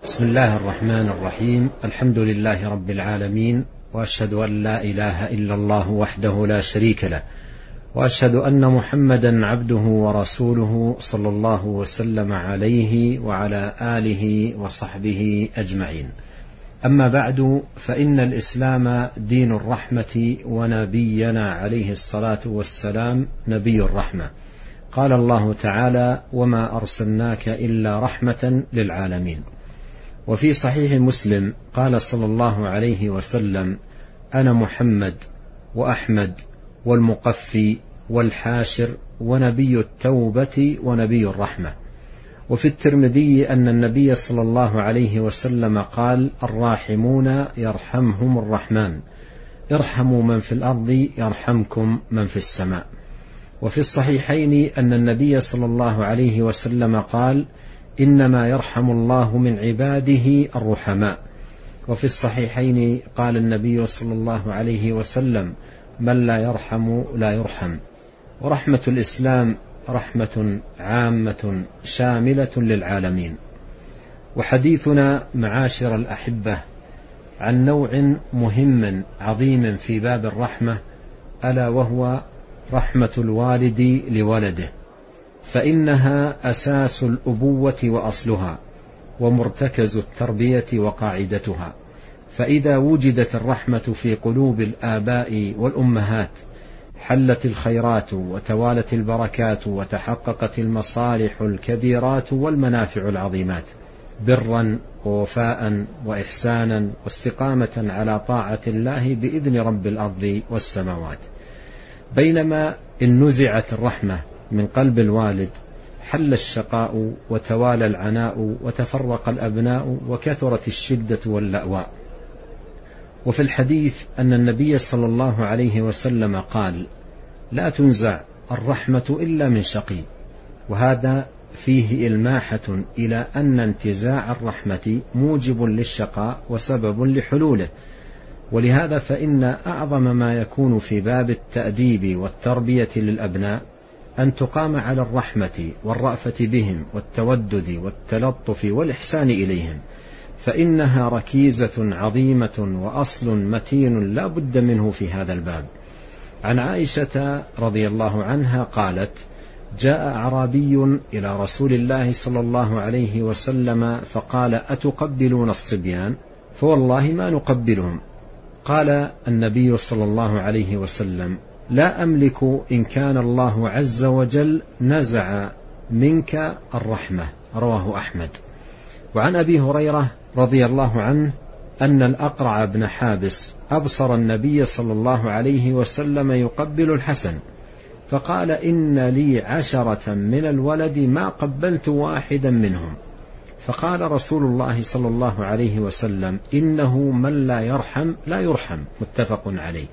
بسم الله الرحمن الرحيم. الحمد لله رب العالمين، وأشهد أن لا إله إلا الله وحده لا شريك له، وأشهد أن محمدا عبده ورسوله صلى الله وسلم عليه وعلى آله وصحبه أجمعين. أما بعد، فإن الإسلام دين الرحمة، ونبينا عليه الصلاة والسلام نبي الرحمة. قال الله تعالى: وما أرسلناك إلا رحمة للعالمين. وفي صحيح مسلم قال صلى الله عليه وسلم: أنا محمد وأحمد والمقفي والحاشر ونبي التوبة ونبي الرحمة. وفي الترمذي أن النبي صلى الله عليه وسلم قال: الراحمون يرحمهم الرحمن، ارحموا من في الأرض يرحمكم من في السماء. وفي الصحيحين أن النبي صلى الله عليه وسلم قال: إنما يرحم الله من عباده الرحماء. وفي الصحيحين قال النبي صلى الله عليه وسلم: من لا يرحم لا يرحم. ورحمة الإسلام رحمة عامة شاملة للعالمين. وحديثنا معاشر الأحبة عن نوع مهم عظيم في باب الرحمة، ألا وهو رحمة الوالد لولده، فإنها أساس الأبوة وأصلها، ومرتكز التربية وقاعدتها. فإذا وجدت الرحمة في قلوب الآباء والأمهات حلت الخيرات وتوالت البركات، وتحققت المصالح الكبيرات والمنافع العظيمات، برا ووفاء وإحسانا واستقامة على طاعة الله بإذن رب الأرض والسماوات. بينما إن نزعت الرحمة من قلب الوالد حل الشقاء وتوالى العناء وتفرق الأبناء وكثرت الشدة واللأواء. وفي الحديث أن النبي صلى الله عليه وسلم قال: لا تنزع الرحمة إلا من شقي. وهذا فيه إلماحة إلى أن انتزاع الرحمة موجب للشقاء وسبب لحلوله. ولهذا فإن أعظم ما يكون في باب التأديب والتربية للأبناء أن تقام على الرحمة والرأفة بهم والتودد والتلطف والإحسان إليهم، فإنها ركيزة عظيمة وأصل متين لا بد منه في هذا الباب. عن عائشة رضي الله عنها قالت: جاء أعرابي إلى رسول الله صلى الله عليه وسلم فقال: أتقبلون الصبيان؟ فوالله ما نقبلهم. قال النبي صلى الله عليه وسلم: لا أملك إن كان الله عز وجل نزع منك الرحمة. رواه أحمد. وعن أبي هريرة رضي الله عنه أن الأقرع بن حابس أبصر النبي صلى الله عليه وسلم يقبل الحسن، فقال: إن لي 10 من الولد ما قبلت واحدا منهم. فقال رسول الله صلى الله عليه وسلم: إنه من لا يرحم لا يرحم. متفق عليه.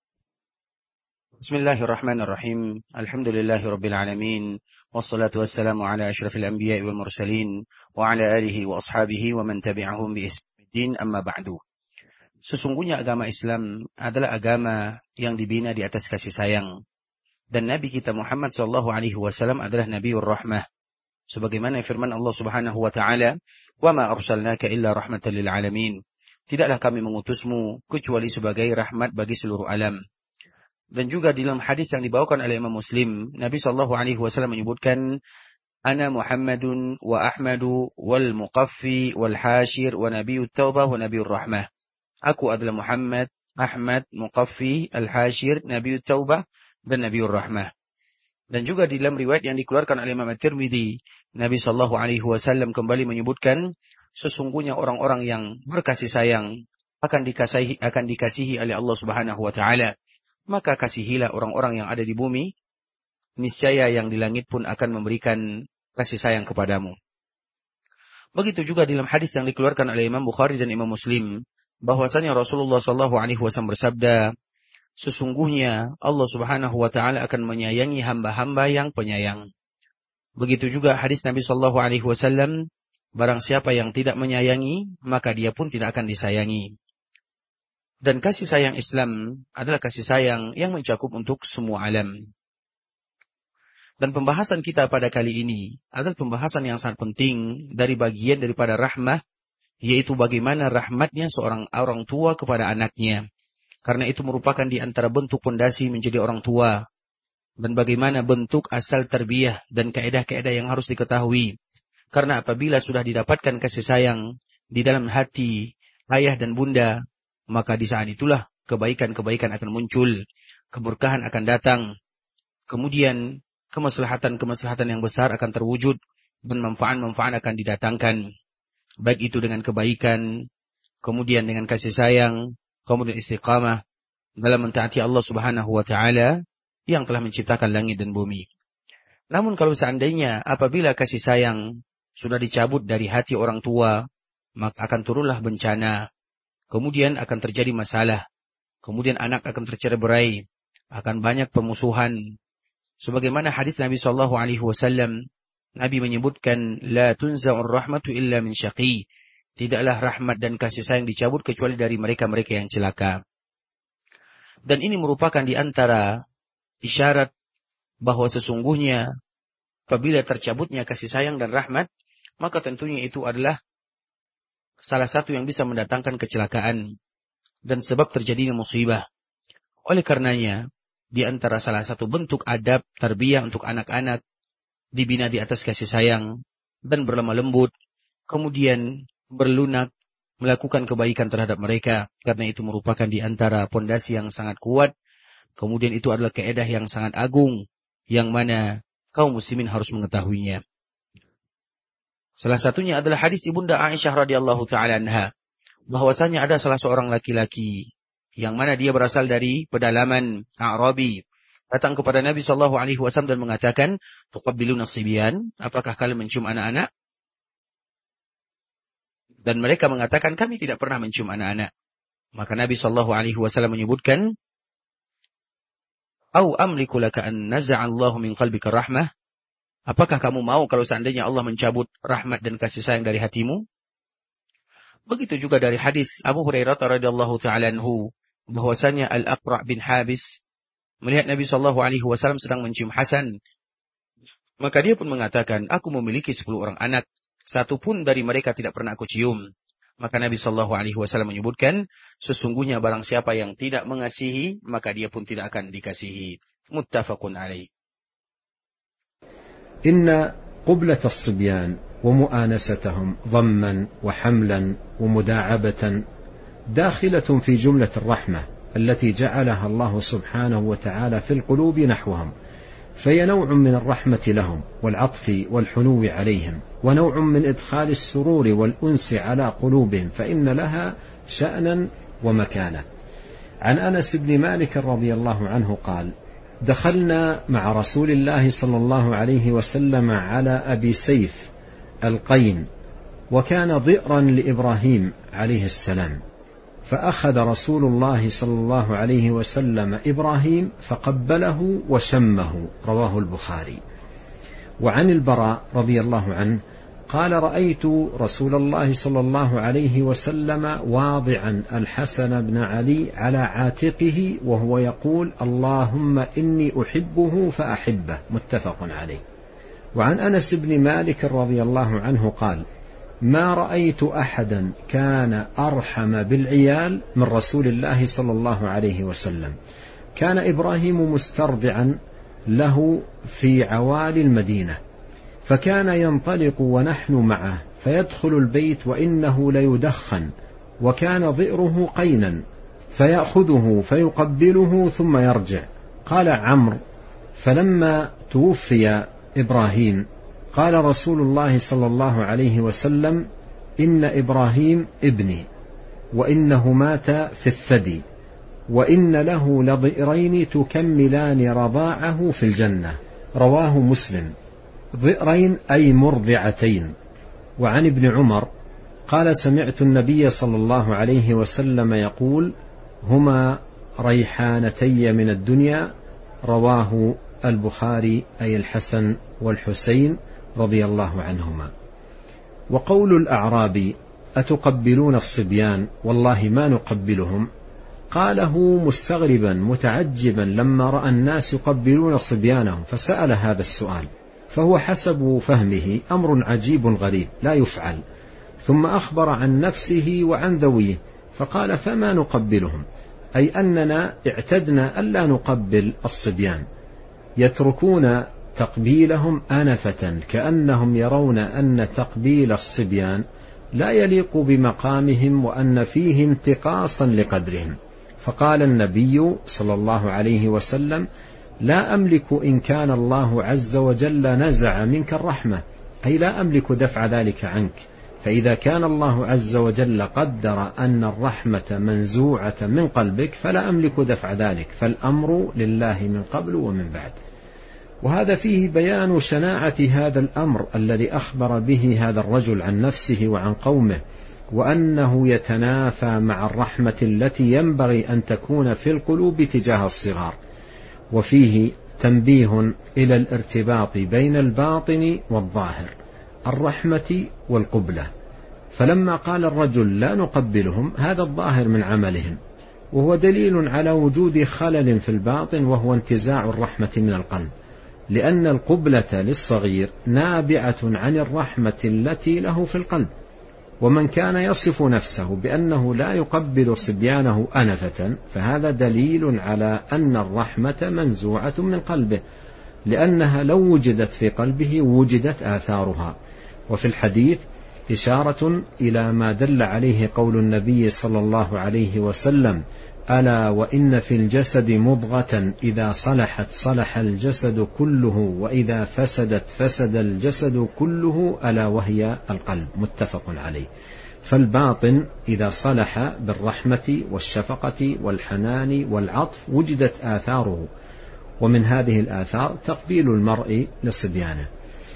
بسم الله الرحمن الرحيم. الحمد لله رب العالمين، والصلاة والسلام على أشرف الأنبياء والمرسلين وعلى آله وأصحابه ومن تبعهم بإحسان الدين. أما بعdu. Sesungguhnya agama Islam adalah agama yang dibina di atas kasih sayang, dan Nabi kita Muhammad SAW adalah Nabiur Rahmah. Sebagaimana firman Allah Subhanahu wa taala, "Wa ma arsalnaka illa rahmatan lil alamin." Tidaklah kami mengutusmu kecuali sebagai rahmat bagi seluruh alam. Dan juga dalam hadis yang dibawakan oleh Imam Muslim, Nabi SAW menyebutkan: Ana Muhammadun wa Ahmadu wal Muqaffi wal Hashir wa Nabiyut Taubah wa Nabiyur Rahmah. Aku adalah Muhammad, Ahmad, Muqaffi, Al-Hashir, Nabiyut Taubah dan Nabiyur Rahmah. Dan juga di dalam riwayat yang dikeluarkan oleh Imam At-Tirmidzi, Nabi SAW kembali menyebutkan: sesungguhnya orang-orang yang berkasih sayang akan dikasihi oleh Allah Subhanahu wa taala. Maka kasihilah orang-orang yang ada di bumi, niscaya yang di langit pun akan memberikan kasih sayang kepadamu. Begitu juga dalam hadis yang dikeluarkan oleh Imam Bukhari dan Imam Muslim, bahwasanya Rasulullah SAW bersabda: sesungguhnya Allah Subhanahu wa taala akan menyayangi hamba-hamba yang penyayang. Begitu juga hadis Nabi SAW, barang siapa yang tidak menyayangi, maka dia pun tidak akan disayangi. Dan kasih sayang Islam adalah kasih sayang yang mencakup untuk semua alam. Dan pembahasan kita pada kali ini adalah pembahasan yang sangat penting dari bagian daripada rahmah yaitu bagaimana rahmatnya seorang orang tua kepada anaknya. Karena itu merupakan di antara bentuk pondasi menjadi orang tua. Dan bagaimana bentuk asal tarbiyah dan kaedah-kaedah yang harus diketahui. Karena apabila sudah didapatkan kasih sayang di dalam hati ayah dan bunda, maka di saat itulah kebaikan-kebaikan akan muncul, keberkahan akan datang, kemudian kemaslahatan-kemaslahatan yang besar akan terwujud, dan manfaat-manfaat akan didatangkan. Baik itu dengan kebaikan, kemudian dengan kasih sayang, kemudian istiqamah dalam mentaati Allah Subhanahu wa Ta'ala yang telah menciptakan langit dan bumi. Namun kalau seandainya apabila kasih sayang sudah dicabut dari hati orang tua, maka akan turunlah bencana, kemudian akan terjadi masalah, kemudian anak akan tercerai-berai, akan banyak permusuhan. Sebagaimana hadis Nabi SAW, Nabi menyebutkan, La tunza'ur rahmatu illa min syaqi. Tidaklah rahmat dan kasih sayang dicabut kecuali dari mereka-mereka yang celaka. Dan ini merupakan di antara isyarat bahwa sesungguhnya apabila tercabutnya kasih sayang dan rahmat, maka tentunya itu adalah salah satu yang bisa mendatangkan kecelakaan dan sebab terjadinya musibah. Oleh karenanya, di antara salah satu bentuk adab tarbiyah untuk anak-anak dibina di atas kasih sayang dan berlemah lembut, kemudian berlunak, melakukan kebaikan terhadap mereka, karena itu merupakan di antara pondasi yang sangat kuat. Kemudian itu adalah kaedah yang sangat agung, yang mana kaum muslimin harus mengetahuinya. Salah satunya adalah hadis Ibunda Aisyah radhiyallahu ta'ala anha, bahwasanya ada salah seorang laki-laki, yang mana dia berasal dari pedalaman Arabi, datang kepada Nabi SAW dan mengatakan, Tuqabbiluna as-sibyan, apakah kalian mencium anak-anak? Dan mereka mengatakan, kami tidak pernah mencium anak-anak. Maka Nabi SAW menyebutkan, Au amliku laka an naza'allahu min qalbika rahmah. Apakah kamu mau kalau seandainya Allah mencabut rahmat dan kasih sayang dari hatimu? Begitu juga dari hadis Abu Hurairah radhiyallahu ta'ala anhu, bahwasanya Al-Aqra' bin Habis melihat Nabi SAW sedang mencium Hasan. Maka dia pun mengatakan, aku memiliki 10 orang anak, satu pun dari mereka tidak pernah aku cium. Maka Nabi SAW menyebutkan, sesungguhnya barang siapa yang tidak mengasihi, maka dia pun tidak akan dikasihi. Muttafaqun alaih. Inna qublat as-sibyan wa mu'anasatahum dhamman wa hamlan wa muda'abatan dakhilatun fi jumlat ar-rahmah allati ja'alaha Allah subhanahu wa ta'ala fi al-qulub nahwahum. فهي نوع من الرحمة لهم والعطف والحنو عليهم ونوع من إدخال السرور والأنس على قلوبهم فإن لها شأنا ومكانة. عن أنس بن مالك رضي الله عنه قال دخلنا مع رسول الله صلى الله عليه وسلم على أبي سيف القين وكان ضئرا لإبراهيم عليه السلام فأخذ رسول الله صلى الله عليه وسلم إبراهيم فقبله وشمه رواه البخاري. وعن البراء رضي الله عنه قال رأيت رسول الله صلى الله عليه وسلم واضعا الحسن بن علي على عاتقه وهو يقول اللهم إني أحبه فأحبه متفق عليه. وعن أنس بن مالك رضي الله عنه قال ما رأيت أحدا كان أرحم بالعيال من رسول الله صلى الله عليه وسلم. كان إبراهيم مسترضعا له في عوالي المدينة فكان ينطلق ونحن معه فيدخل البيت وإنه ليدخن وكان ضئره قينا فيأخذه فيقبله ثم يرجع. قال عمرو فلما توفي إبراهيم قال رسول الله صلى الله عليه وسلم إن إبراهيم ابني وإنه مات في الثدي وإن له لضئرين تكملان رضاعه في الجنة. رواه مسلم. ضئرين أي مرضعتين. وعن ابن عمر قال سمعت النبي صلى الله عليه وسلم يقول هما ريحانتي من الدنيا. رواه البخاري أي الحسن والحسين رضي الله عنهما. وقول الأعرابي أتقبلون الصبيان والله ما نقبلهم قاله مستغربا متعجبا لما رأى الناس يقبلون صبيانهم فسأل هذا السؤال، فهو حسب فهمه أمر عجيب غريب لا يفعل، ثم أخبر عن نفسه وعن ذويه فقال فما نقبلهم، أي أننا اعتدنا ألا نقبل الصبيان، يتركون تقبيلهم أنفة كأنهم يرون أن تقبيل الصبيان لا يليق بمقامهم وأن فيه انتقاصا لقدرهم. فقال النبي صلى الله عليه وسلم لا أملك إن كان الله عز وجل نزع منك الرحمة، أي لا أملك دفع ذلك عنك، فإذا كان الله عز وجل قدر أن الرحمة منزوعة من قلبك فلا أملك دفع ذلك، فالأمر لله من قبل ومن بعد. وهذا فيه بيان شناعة هذا الأمر الذي أخبر به هذا الرجل عن نفسه وعن قومه، وأنه يتنافى مع الرحمة التي ينبغي أن تكون في القلوب تجاه الصغار. وفيه تنبيه إلى الارتباط بين الباطن والظاهر، الرحمة والقبلة. فلما قال الرجل لا نقبلهم، هذا الظاهر من عملهم، وهو دليل على وجود خلل في الباطن، وهو انتزاع الرحمة من القلب، لأن القبلة للصغير نابعة عن الرحمة التي له في القلب. ومن كان يصف نفسه بأنه لا يقبل صبيانه أنفة فهذا دليل على أن الرحمة منزوعة من قلبه، لأنها لو وجدت في قلبه وجدت آثارها. وفي الحديث إشارة إلى ما دل عليه قول النبي صلى الله عليه وسلم ألا وإن في الجسد مضغة إذا صلحت صلح الجسد كله وإذا فسدت فسد الجسد كله ألا وهي القلب، متفق عليه. فالباطن إذا صلح بالرحمة والشفقة والحنان والعطف وجدت آثاره، ومن هذه الآثار تقبيل المرء لصبيانه.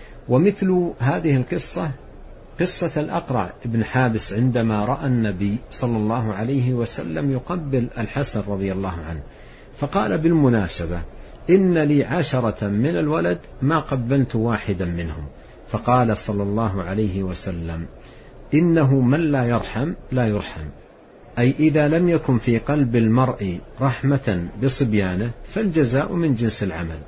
ومثل هذه القصة قصة الأقرع بن حابس عندما رأى النبي صلى الله عليه وسلم يقبل الحسن رضي الله عنه، فقال بالمناسبة إن لي 10 من الولد ما قبلت واحدا منهم، فقال صلى الله عليه وسلم إنه من لا يرحم لا يرحم، أي إذا لم يكن في قلب المرء رحمة بصبيانه فالجزاء من جنس العمل.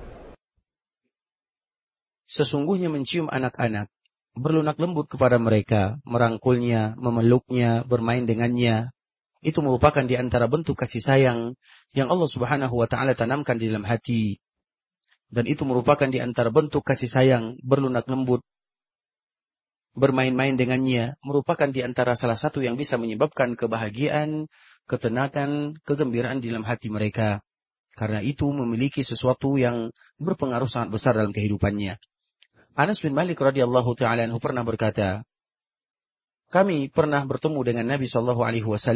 Sesungguhnya mencium anak-anak, berlunak lembut kepada mereka, merangkulnya, memeluknya, bermain dengannya, itu merupakan di antara bentuk kasih sayang yang Allah Subhanahu wa Ta'ala tanamkan di dalam hati. Dan itu merupakan di antara bentuk kasih sayang, berlunak lembut, bermain-main dengannya, merupakan di antara salah satu yang bisa menyebabkan kebahagiaan, ketenangan, kegembiraan di dalam hati mereka. Karena itu memiliki sesuatu yang berpengaruh sangat besar dalam kehidupannya. Anas bin Malik radhiyallahu ta'ala anhu pernah berkata, kami pernah bertemu dengan Nabi SAW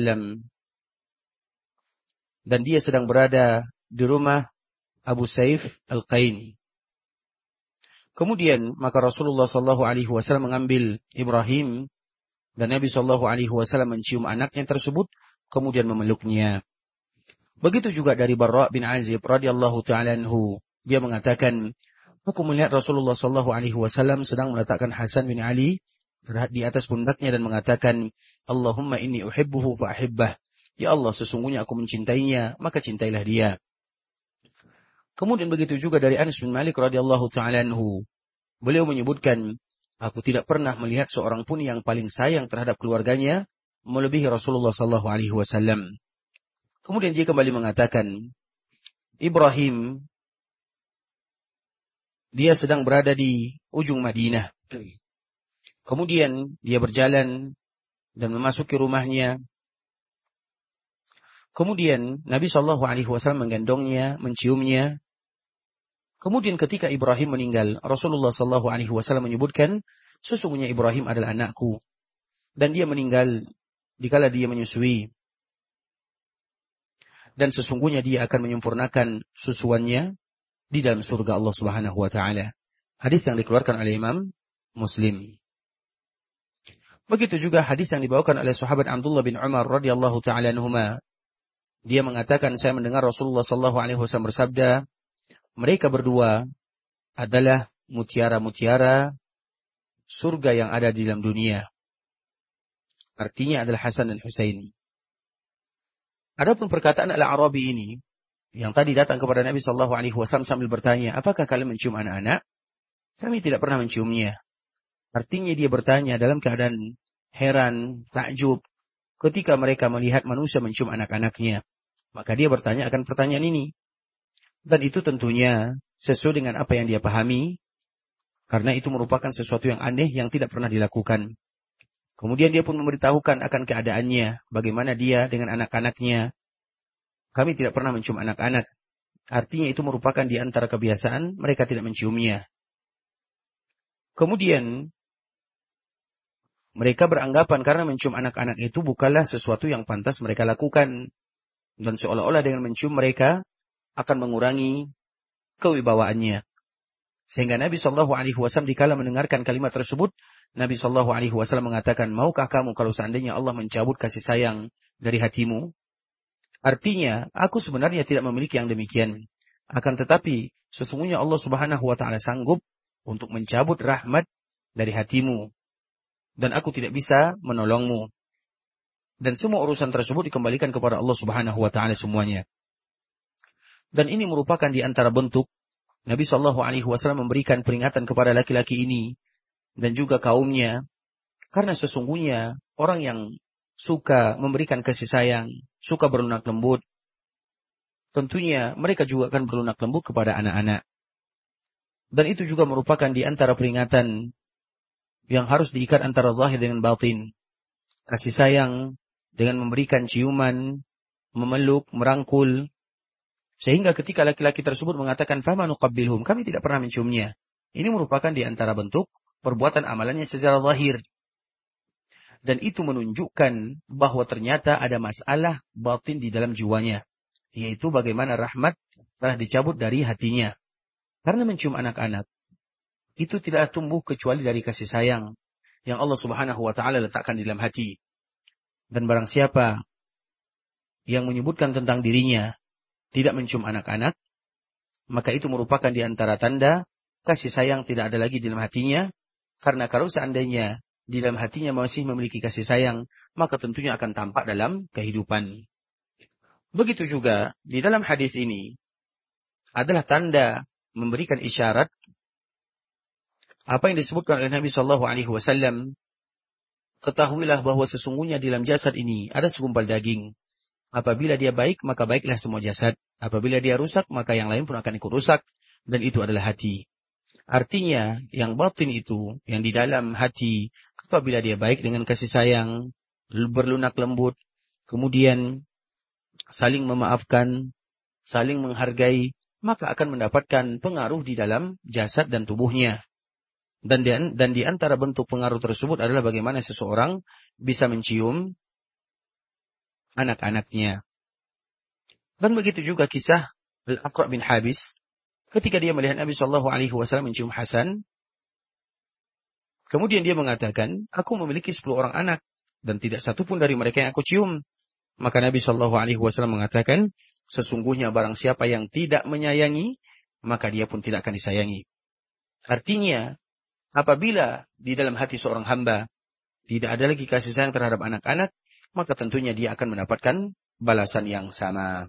dan dia sedang berada di rumah Abu Saif Al-Qaini. Kemudian maka Rasulullah SAW mengambil Ibrahim dan Nabi SAW mencium anaknya tersebut kemudian memeluknya. Begitu juga dari Barra bin Azib radhiyallahu ta'ala anhu, dia mengatakan, aku melihat Rasulullah SAW sedang meletakkan Hasan bin Ali di atas pundaknya dan mengatakan, Allahumma inni uhibbuhu fa ahibbah. Ya Allah, sesungguhnya aku mencintainya, maka cintailah dia. Kemudian begitu juga dari Anas bin Malik radhiyallahu ta'ala anhu. Beliau menyebutkan, aku tidak pernah melihat seorang pun yang paling sayang terhadap keluarganya melebihi Rasulullah SAW. Kemudian dia kembali mengatakan, Ibrahim, dia sedang berada di ujung Madinah. Kemudian dia berjalan dan memasuki rumahnya. Kemudian Nabi SAW menggendongnya, menciumnya. Kemudian ketika Ibrahim meninggal, Rasulullah SAW menyebutkan, sesungguhnya Ibrahim adalah anakku. Dan dia meninggal dikala dia menyusui. Dan sesungguhnya dia akan menyempurnakan susuannya di dalam surga Allah Subhanahu wa Ta'ala. Hadis yang dikeluarkan oleh Imam Muslim. Begitu juga hadis yang dibawakan oleh sahabat Abdullah bin Umar radhiyallahu ta'ala anhuma. Dia mengatakan, saya mendengar Rasulullah sallallahu alaihi wasallam bersabda, mereka berdua adalah mutiara-mutiara surga yang ada di dalam dunia. Artinya adalah Hasan dan Husain. Adapun perkataan Al-Arabi ini yang tadi datang kepada Nabi sallallahu alaihi wasallam sambil bertanya, apakah kalian mencium anak-anak? Kami tidak pernah menciumnya. Artinya dia bertanya dalam keadaan heran, takjub ketika mereka melihat manusia mencium anak-anaknya. Maka dia bertanya akan pertanyaan ini. Dan itu tentunya sesuai dengan apa yang dia pahami, karena itu merupakan sesuatu yang aneh yang tidak pernah dilakukan. Kemudian dia pun memberitahukan akan keadaannya, bagaimana dia dengan anak-anaknya. Kami tidak pernah mencium anak-anak. Artinya itu merupakan di antara kebiasaan, mereka tidak menciumnya. Kemudian mereka beranggapan karena mencium anak-anak itu bukanlah sesuatu yang pantas mereka lakukan. Dan seolah-olah dengan mencium mereka akan mengurangi kewibawaannya. Sehingga Nabi SAW dikala mendengarkan kalimat tersebut, Nabi SAW mengatakan, maukah kamu kalau seandainya Allah mencabut kasih sayang dari hatimu? Artinya, aku sebenarnya tidak memiliki yang demikian. Akan tetapi, sesungguhnya Allah Subhanahu wa Ta'ala sanggup untuk mencabut rahmat dari hatimu. Dan aku tidak bisa menolongmu. Dan semua urusan tersebut dikembalikan kepada Allah Subhanahu wa Ta'ala semuanya. Dan ini merupakan di antara bentuk Nabi SAW memberikan peringatan kepada laki-laki ini dan juga kaumnya, karena sesungguhnya orang yang suka memberikan kasih sayang, suka berlunak lembut, tentunya mereka juga akan berlunak lembut kepada anak-anak. Dan itu juga merupakan di antara peringatan yang harus diikat antara zahir dengan batin. Kasih sayang dengan memberikan ciuman, memeluk, merangkul. Sehingga ketika laki-laki tersebut mengatakan, "Fama nuqabbilhum," kami tidak pernah menciumnya. Ini merupakan di antara bentuk perbuatan amalannya secara zahir. Dan itu menunjukkan bahwa ternyata ada masalah batin di dalam jiwanya. Yaitu bagaimana rahmat telah dicabut dari hatinya. Karena mencium anak-anak, itu tidak tumbuh kecuali dari kasih sayang yang Allah Subhanahu wa Ta'ala letakkan di dalam hati. Dan barang siapa yang menyebutkan tentang dirinya tidak mencium anak-anak, maka itu merupakan di antara tanda kasih sayang tidak ada lagi di dalam hatinya. Karena kalau seandainya di dalam hatinya masih memiliki kasih sayang, maka tentunya akan tampak dalam kehidupan. Begitu juga di dalam hadis ini adalah tanda memberikan isyarat apa yang disebutkan oleh Nabi SAW. Ketahuilah bahwa sesungguhnya di dalam jasad ini ada segumpal daging. Apabila dia baik, maka baiklah semua jasad. Apabila dia rusak, maka yang lain pun akan ikut rusak. Dan itu adalah hati. Artinya, yang batin itu, yang di dalam hati, apabila dia baik dengan kasih sayang, berlunak lembut, kemudian saling memaafkan, saling menghargai, maka akan mendapatkan pengaruh di dalam jasad dan tubuhnya. Dan di antara bentuk pengaruh tersebut adalah bagaimana seseorang bisa mencium anak-anaknya. Dan begitu juga kisah Al-Aqra' bin Habis, ketika dia melihat Nabi SAW mencium Hasan, kemudian dia mengatakan, aku memiliki 10 orang anak, dan tidak satu pun dari mereka yang aku cium. Maka Nabi SAW mengatakan, sesungguhnya barang siapa yang tidak menyayangi, maka dia pun tidak akan disayangi. Artinya, apabila di dalam hati seorang hamba tidak ada lagi kasih sayang terhadap anak-anak, maka tentunya dia akan mendapatkan balasan yang sama.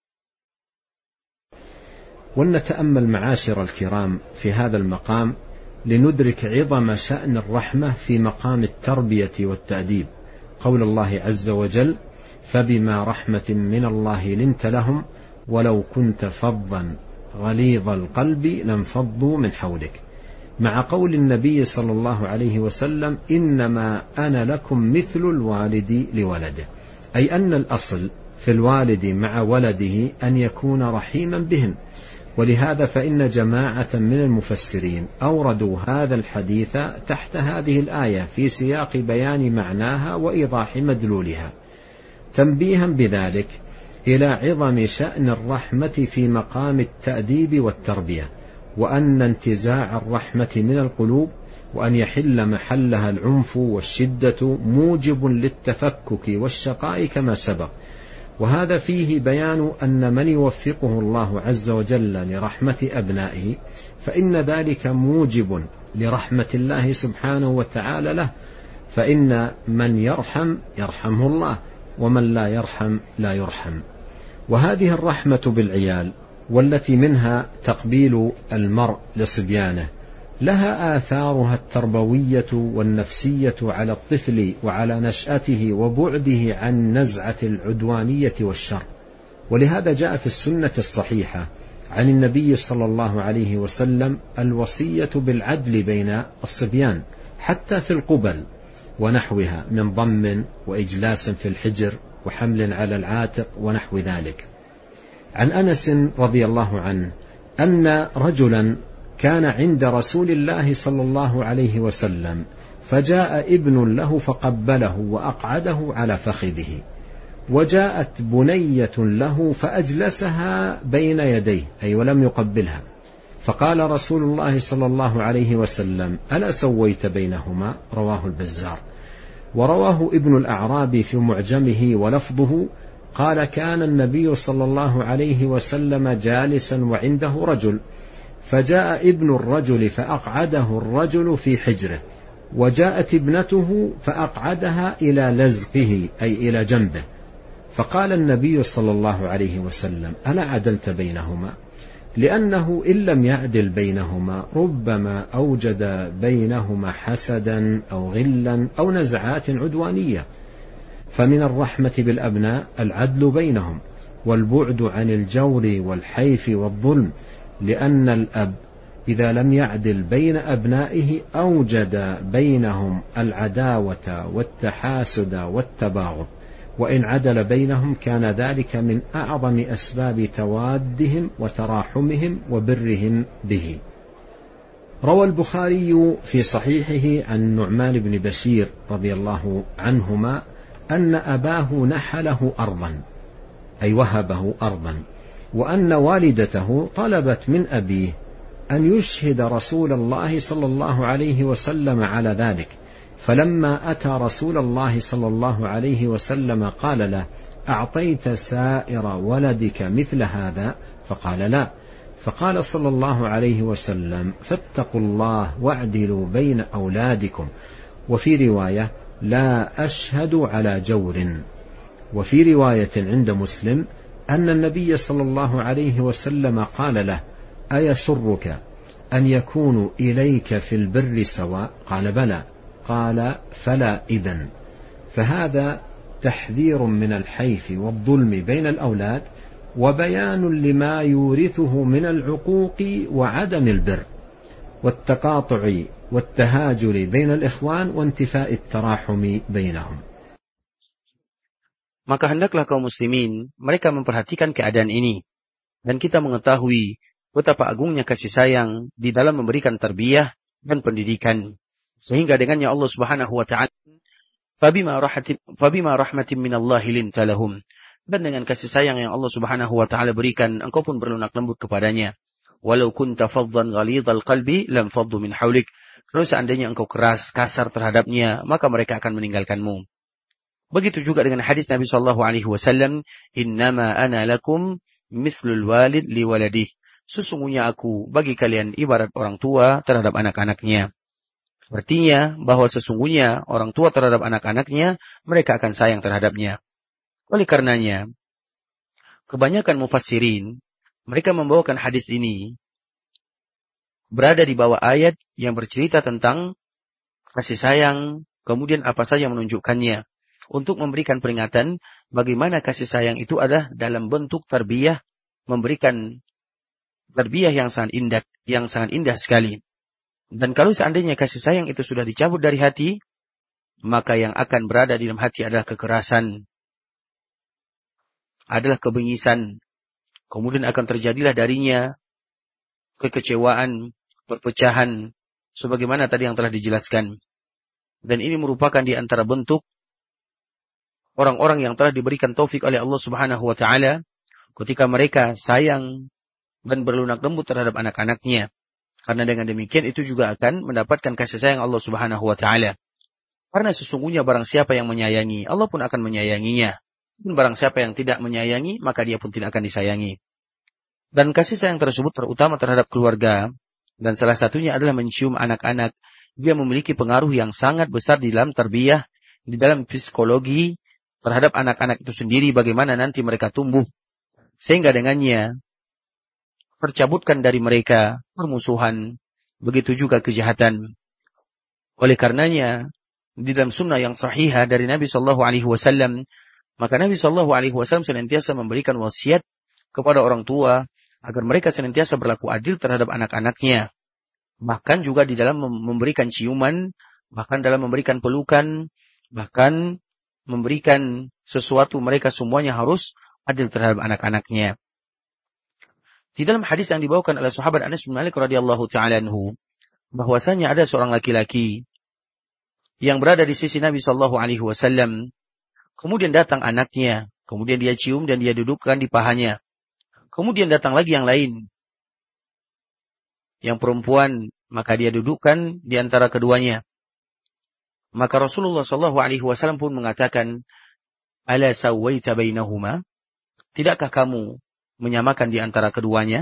ونتأمل معاشر الكرام في هذا المقام لندرك عظم شأن الرحمة في مقام التربية والتأديب. قول الله عز وجل: فبما رحمة من الله لنت لهم ولو كنت فظا غليظ القلب لانفضوا من حولك. مع قول النبي صلى الله عليه وسلم: إنما أنا لكم مثل الوالد لولده. أي أن الأصل في الوالد مع ولده أن يكون رحيما بهم. ولهذا فإن جماعة من المفسرين أوردوا هذا الحديث تحت هذه الآية في سياق بيان معناها وإيضاح مدلولها، تنبيها بذلك إلى عظم شأن الرحمة في مقام التأديب والتربية، وأن انتزاع الرحمة من القلوب وأن يحل محلها العنف والشدة موجب للتفكك والشقاء كما سبق. وهذا فيه بيان أن من يوفقه الله عز وجل لرحمة أبنائه فإن ذلك موجب لرحمة الله سبحانه وتعالى له، فإن من يرحم يرحمه الله ومن لا يرحم لا يرحم. وهذه الرحمة بالعيال والتي منها تقبيل المرء لصبيانه لها آثارها التربوية والنفسية على الطفل وعلى نشأته وبعده عن نزعة العدوانية والشر. ولهذا جاء في السنة الصحيحة عن النبي صلى الله عليه وسلم الوصية بالعدل بين الصبيان حتى في القبل ونحوها من ضم وإجلاس في الحجر وحمل على العاتق ونحو ذلك. عن أنس رضي الله عنه أن رجلا كان عند رسول الله صلى الله عليه وسلم فجاء ابن له فقبله وأقعده على فخذه، وجاءت بنية له فأجلسها بين يديه أي ولم يقبلها، فقال رسول الله صلى الله عليه وسلم: ألا سويت بينهما؟ رواه البزار. ورواه ابن الأعرابي في معجمه ولفظه قال: كان النبي صلى الله عليه وسلم جالسا وعنده رجل، فجاء ابن الرجل فأقعده الرجل في حجره، وجاءت ابنته فأقعدها إلى لزقه أي إلى جنبه، فقال النبي صلى الله عليه وسلم: ألا عدلت بينهما؟ لأنه إن لم يعدل بينهما ربما أوجد بينهما حسدا أو غلا أو نزعات عدوانية. فمن الرحمة بالأبناء العدل بينهم والبعد عن الجور والحيف والظلم، لأن الأب إذا لم يعدل بين أبنائه أوجد بينهم العداوة والتحاسد والتباغض، وإن عدل بينهم كان ذلك من أعظم أسباب توادهم وتراحمهم وبرهم به. روى البخاري في صحيحه عن النعمان بن بشير رضي الله عنهما أن أباه نحله أرضا أي وهبه أرضا، وأن والدته طلبت من أبيه أن يشهد رسول الله صلى الله عليه وسلم على ذلك، فلما أتى رسول الله صلى الله عليه وسلم قال له: أعطيت سائر ولدك مثل هذا؟ فقال: لا. فقال صلى الله عليه وسلم: فاتقوا الله واعدلوا بين أولادكم. وفي رواية: لا أشهد على جور. وفي رواية عند مسلم أن النبي صلى الله عليه وسلم قال له: أيسرك أن يكونوا إليك في البر سواء؟ قال: بلى. قال: فلا إذن. فهذا تحذير من الحيف والظلم بين الأولاد، وبيان لما يورثه من العقوق وعدم البر والتقاطع والتهاجر بين الإخوان وانتفاء التراحم بينهم. Maka hendaklah kaum muslimin mereka memperhatikan keadaan ini, dan kita mengetahui betapa agungnya kasih sayang di dalam memberikan tarbiyah dan pendidikan, sehingga dengannya Allah Subhanahu wa taala fabima rahmatin minallahi linta lahum, dan dengan kasih sayang yang Allah Subhanahu wa taala berikan engkau pun berlunak lembut kepadanya. Walau kunta faddan ghalidhal qalbi lam faddu min haulik, kalau seandainya engkau keras kasar terhadapnya maka mereka akan meninggalkanmu. Begitu juga dengan hadis Nabi sallallahu alaihi wasallam, innama ana lakum mislul walid li waladih, sesungguhnya aku bagi kalian ibarat orang tua terhadap anak-anaknya. Artinya bahwa sesungguhnya orang tua terhadap anak-anaknya mereka akan sayang terhadapnya. Oleh karenanya kebanyakan mufassirin mereka membawakan hadis ini berada di bawah ayat yang bercerita tentang kasih sayang, kemudian apa saja menunjukkannya, untuk memberikan peringatan bagaimana kasih sayang itu adalah dalam bentuk tarbiyah, memberikan tarbiyah yang sangat indah sekali. Dan kalau seandainya kasih sayang itu sudah dicabut dari hati, maka yang akan berada di dalam hati adalah kekerasan, adalah kebengisan. Kemudian akan terjadilah darinya kekecewaan, perpecahan, sebagaimana tadi yang telah dijelaskan. Dan ini merupakan di antara bentuk orang-orang yang telah diberikan taufik oleh Allah Subhanahu wa taala ketika mereka sayang dan berlunak lembut terhadap anak-anaknya. Karena dengan demikian itu juga akan mendapatkan kasih sayang Allah Subhanahu wa taala. Karena sesungguhnya barang siapa yang menyayangi, Allah pun akan menyayanginya. Dan barang siapa yang tidak menyayangi, maka dia pun tidak akan disayangi. Dan kasih sayang tersebut terutama terhadap keluarga, dan salah satunya adalah mencium anak-anak. Dia memiliki pengaruh yang sangat besar di dalam tarbiyah, di dalam psikologi terhadap anak-anak itu sendiri, bagaimana nanti mereka tumbuh, sehingga dengannya tercabutkan dari mereka permusuhan, begitu juga kejahatan. Oleh karenanya, di dalam sunnah yang sahihah dari Nabi sallallahu alaihi wasallam, maka Nabi sallallahu alaihi wasallam senantiasa memberikan wasiat kepada orang tua agar mereka senantiasa berlaku adil terhadap anak-anaknya. Bahkan juga di dalam memberikan ciuman, bahkan dalam memberikan pelukan, bahkan memberikan sesuatu, mereka semuanya harus adil terhadap anak-anaknya. Di dalam hadis yang dibawakan oleh sahabat Anas bin Malik radhiyallahu ta'ala anhu, bahwasanya ada seorang laki-laki yang berada di sisi Nabi sallallahu alaihi wasallam, kemudian datang anaknya, kemudian dia cium dan dia dudukkan di pahanya. Kemudian datang lagi yang lain, yang perempuan, maka dia dudukkan di antara keduanya. Maka Rasulullah sallallahu alaihi wasallam pun mengatakan, "Ala sawaita bainahuma?" Tidakkah kamu menyamakan di antara keduanya?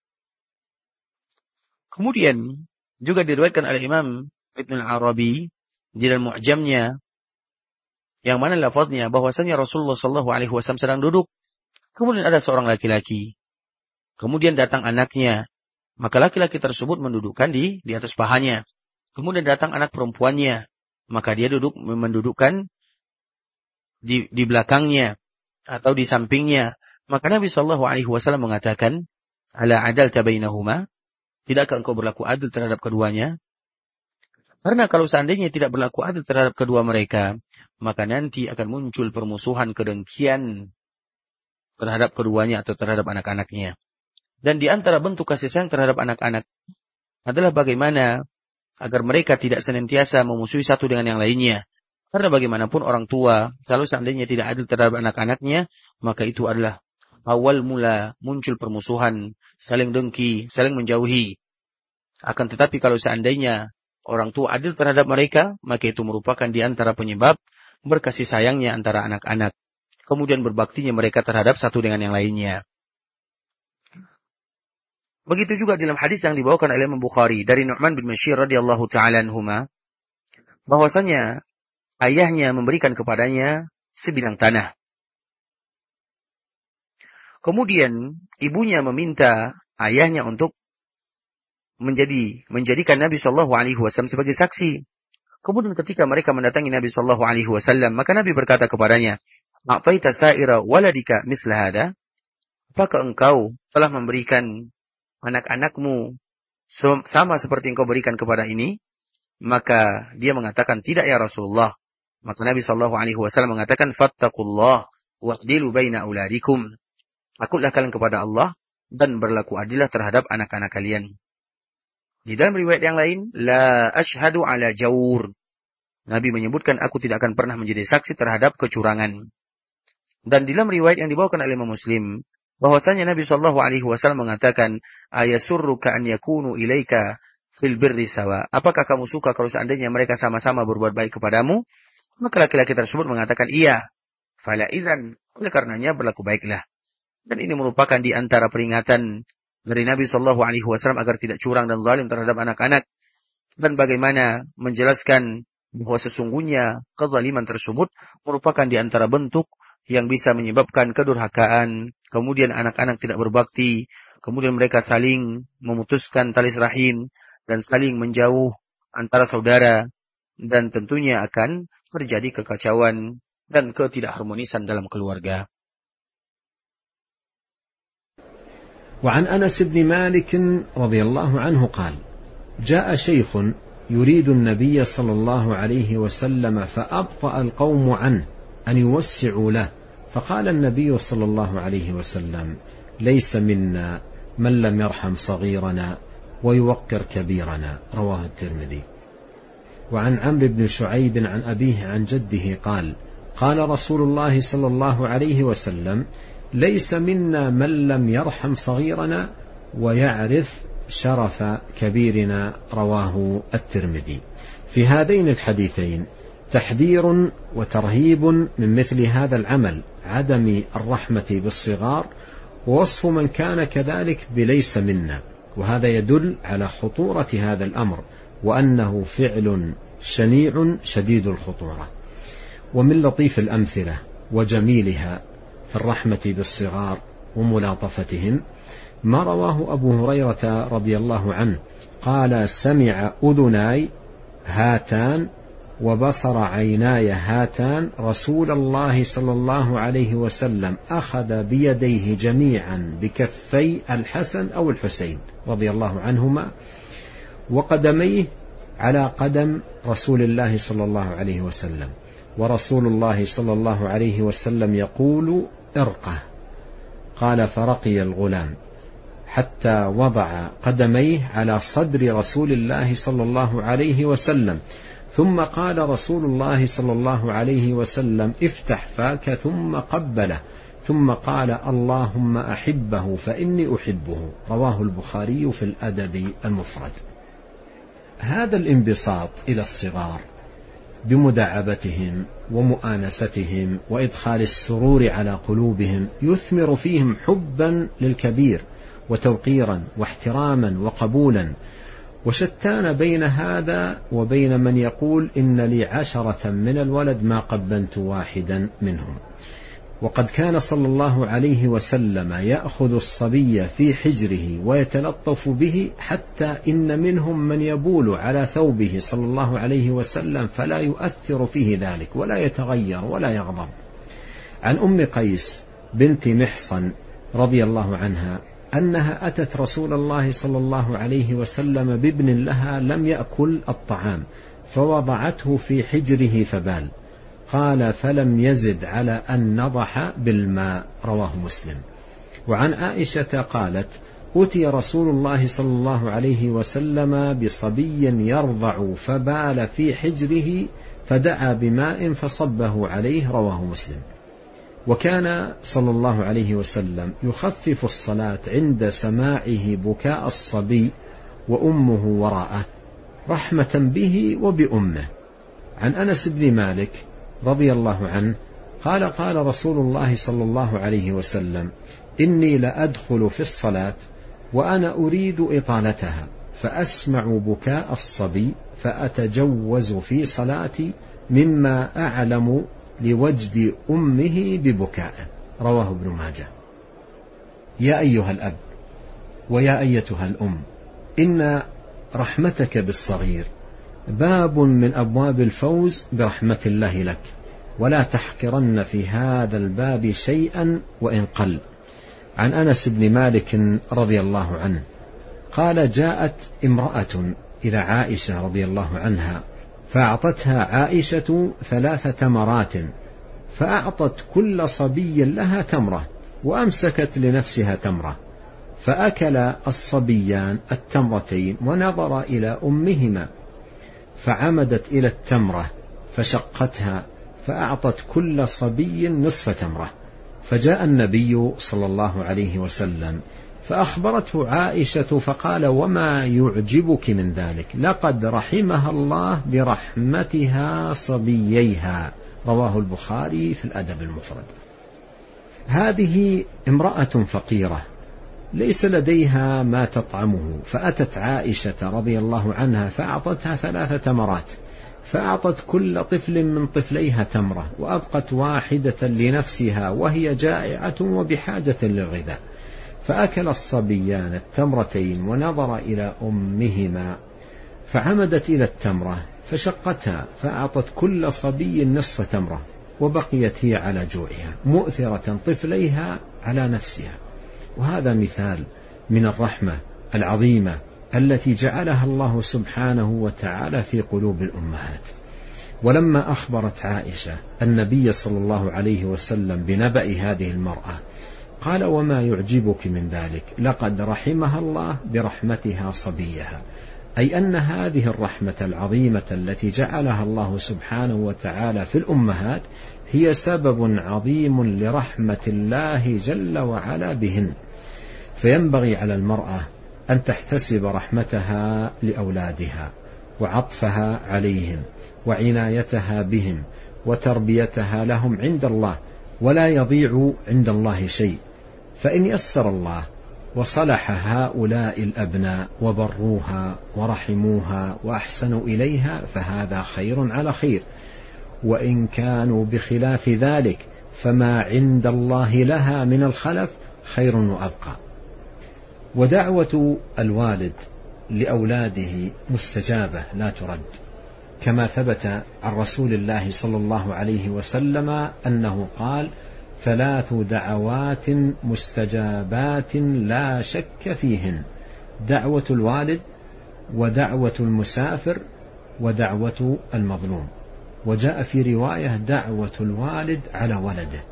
Kemudian juga diriwayatkan oleh Imam Ibn al-Arabi di dalam Mu'jamnya, yang mana lafaznya bahwasanya Rasulullah sallallahu alaihi wasallam sedang duduk, kemudian ada seorang laki-laki, kemudian datang anaknya, maka laki-laki tersebut mendudukkan di atas pahanya. Kemudian datang anak perempuannya, maka dia mendudukkan di belakangnya atau di sampingnya. Maka Nabi sallallahu alaihi wasallam mengatakan, "Ala adalta bainahuma?" Tidakkah engkau berlaku adil terhadap keduanya? Karena kalau seandainya tidak berlaku adil terhadap kedua mereka, maka nanti akan muncul permusuhan, kedengkian terhadap keduanya atau terhadap anak-anaknya. Dan di antara bentuk kasih sayang terhadap anak-anak adalah bagaimana agar mereka tidak senantiasa memusuhi satu dengan yang lainnya. Karena bagaimanapun orang tua, kalau seandainya tidak adil terhadap anak-anaknya, maka itu adalah awal mula muncul permusuhan, saling dengki, saling menjauhi. Akan tetapi kalau seandainya orang tua adil terhadap mereka, maka itu merupakan di antara penyebab berkasih sayangnya antara anak-anak. Kemudian berbaktinya mereka terhadap satu dengan yang lainnya. Begitu juga dalam hadis yang dibawakan oleh Imam Bukhari dari Nu'man bin Bashir radhiyallahu ta'ala anhuma, bahwasanya ayahnya memberikan kepadanya sebidang tanah. Kemudian ibunya meminta ayahnya untuk menjadikan Nabi sallallahu alaihi wasallam sebagai saksi. Kemudian ketika mereka mendatangi Nabi sallallahu alaihi wasallam, maka Nabi berkata kepadanya, "A'taita sa'ira waladika misla hada?" Apakah engkau telah memberikan anak-anakmu sama seperti engkau berikan kepada ini? Maka dia mengatakan, "Tidak ya Rasulullah." Maka Nabi sallallahu alaihi wasallam mengatakan, "Fattaqullah wa'dilu baina auladikum." Takutlah kalian kepada Allah dan berlaku adillah terhadap anak-anak kalian. Di dalam riwayat yang lain, la ashhadu ala jawur. Nabi menyebutkan, aku tidak akan pernah menjadi saksi terhadap kecurangan. Dan di dalam riwayat yang dibawakan oleh Imam Muslim, bahwasanya Nabi sallallahu alaihi wasallam mengatakan, ayasurruka an yakunu ilaika fil birri sawa. Apakah kamu suka kalau seandainya mereka sama-sama berbuat baik kepadamu? Maka laki-laki tersebut mengatakan, iya. Fala idzan, oleh karenanya berlaku baiklah. Dan ini merupakan di antara peringatan dari Nabi sallallahu alaihi wasallam agar tidak curang dan zalim terhadap anak-anak, dan bagaimana menjelaskan bahwa sesungguhnya kezaliman tersebut merupakan di antara bentuk yang bisa menyebabkan kedurhakaan, kemudian anak-anak tidak berbakti, kemudian mereka saling memutuskan tali rahim dan saling menjauh antara saudara, dan tentunya akan terjadi kekacauan dan ketidakharmonisan dalam keluarga. وعن أنس بن مالك رضي الله عنه قال: جاء شيخ يريد النبي صلى الله عليه وسلم فأبطأ القوم عنه أن يوسعوا له، فقال النبي صلى الله عليه وسلم: ليس منا من لم يرحم صغيرنا ويوقر كبيرنا. رواه الترمذي. وعن عمرو بن شعيب عن أبيه عن جده قال: قال رسول الله صلى الله عليه وسلم: ليس منا من لم يرحم صغيرنا ويعرف شرف كبيرنا. رواه الترمذي. في هذين الحديثين تحذير وترهيب من مثل هذا العمل، عدم الرحمة بالصغار، ووصف من كان كذلك بليس منا، وهذا يدل على خطورة هذا الأمر وأنه فعل شنيع شديد الخطورة. ومن لطيف الأمثلة وجميلها في الرحمة بالصغار وملاطفتهم ما رواه أبو هريرة رضي الله عنه قال: سمع أذناي هاتان وبصر عيناي هاتان رسول الله صلى الله عليه وسلم أخذ بيديه جميعا بكفي الحسن أو الحسين رضي الله عنهما وقدميه على قدم رسول الله صلى الله عليه وسلم، ورسول الله صلى الله عليه وسلم يقول: ارقه. قال: فرقي الغلام حتى وضع قدميه على صدر رسول الله صلى الله عليه وسلم، ثم قال رسول الله صلى الله عليه وسلم: افتح فاك، ثم قبله، ثم قال: اللهم أحبه فإني أحبه. رواه البخاري في الأدب المفرد. هذا الانبساط إلى الصغار بمداعبتهم ومؤانستهم وإدخال السرور على قلوبهم يثمر فيهم حبا للكبير وتوقيرا واحتراما وقبولا، وشتان بين هذا وبين من يقول: إن لي 10 من الولد ما قبلت واحدا منهم. وقد كان صلى الله عليه وسلم يأخذ الصبي في حجره ويتلطف به، حتى إن منهم من يبول على ثوبه صلى الله عليه وسلم فلا يؤثر فيه ذلك ولا يتغير ولا يغضب. عن أم قيس بنت محصن رضي الله عنها أنها أتت رسول الله صلى الله عليه وسلم بابن لها لم يأكل الطعام فوضعته في حجره فبال. قال: فلم يزد على أن نضح بالماء. رواه مسلم. وعن عائشة قالت: أتي رسول الله صلى الله عليه وسلم بصبي يرضع فبال في حجره فدعا بماء فصبه عليه. رواه مسلم. وكان صلى الله عليه وسلم يخفف الصلاة عند سماعه بكاء الصبي وأمه وراءه رحمة به وبأمه. عن أنس بن مالك رضي الله عنه قال: قال رسول الله صلى الله عليه وسلم: إني لأدخل في الصلاة وأنا أريد إطالتها فأسمع بكاء الصبي فأتجوز في صلاتي مما أعلم لوجد أمه ببكائه. رواه ابن ماجه. يا أيها الأب ويا أيتها الأم، إن رحمتك بالصغير باب من أبواب الفوز برحمة الله لك، ولا تحقرن في هذا الباب شيئا وإن قل. عن أنس بن مالك رضي الله عنه قال: جاءت امرأة إلى عائشة رضي الله عنها فأعطتها عائشة 3 تمرات، فأعطت كل صبي لها تمرة وأمسكت لنفسها تمرة، فأكل الصبيان التمرتين ونظر إلى أمهما، فعمدت إلى التمرة فشقتها فأعطت كل صبي نصف تمرة. فجاء النبي صلى الله عليه وسلم فأخبرته عائشة فقال: وما يعجبك من ذلك؟ لقد رحمها الله برحمتها صبييها. رواه البخاري في الأدب المفرد. هذه امرأة فقيرة ليس لديها ما تطعمه، فأتت عائشة رضي الله عنها فأعطتها 3 تمرات، فأعطت كل طفل من طفليها تمرة وأبقت واحدة لنفسها وهي جائعة وبحاجة للغذاء، فأكل الصبيان التمرتين ونظر إلى أمهما، فعمدت إلى التمرة فشقتها فأعطت كل صبي نصف تمرة، وبقيت هي على جوعها مؤثرة طفليها على نفسها. وهذا مثال من الرحمة العظيمة التي جعلها الله سبحانه وتعالى في قلوب الأمهات. ولما أخبرت عائشة النبي صلى الله عليه وسلم بنبأ هذه المرأة قال: وما يعجبك من ذلك؟ لقد رحمها الله برحمتها صبيها، أي أن هذه الرحمة العظيمة التي جعلها الله سبحانه وتعالى في الأمهات هي سبب عظيم لرحمة الله جل وعلا بهن. فينبغي على المرأة أن تحتسب رحمتها لأولادها وعطفها عليهم وعنايتها بهم وتربيتها لهم عند الله، ولا يضيع عند الله شيء. فإن يسر الله وصلح هؤلاء الأبناء وبروها ورحموها وأحسنوا إليها فهذا خير على خير، وإن كانوا بخلاف ذلك فما عند الله لها من الخلف خير وأبقى. ودعوة الوالد لأولاده مستجابة لا ترد، كما ثبت عن رسول الله صلى الله عليه وسلم أنه قال: 3 دعوات مستجابات لا شك فيهن: دعوة الوالد، ودعوة المسافر، ودعوة المظلوم. وجاء في رواية: دعوة الوالد على ولده.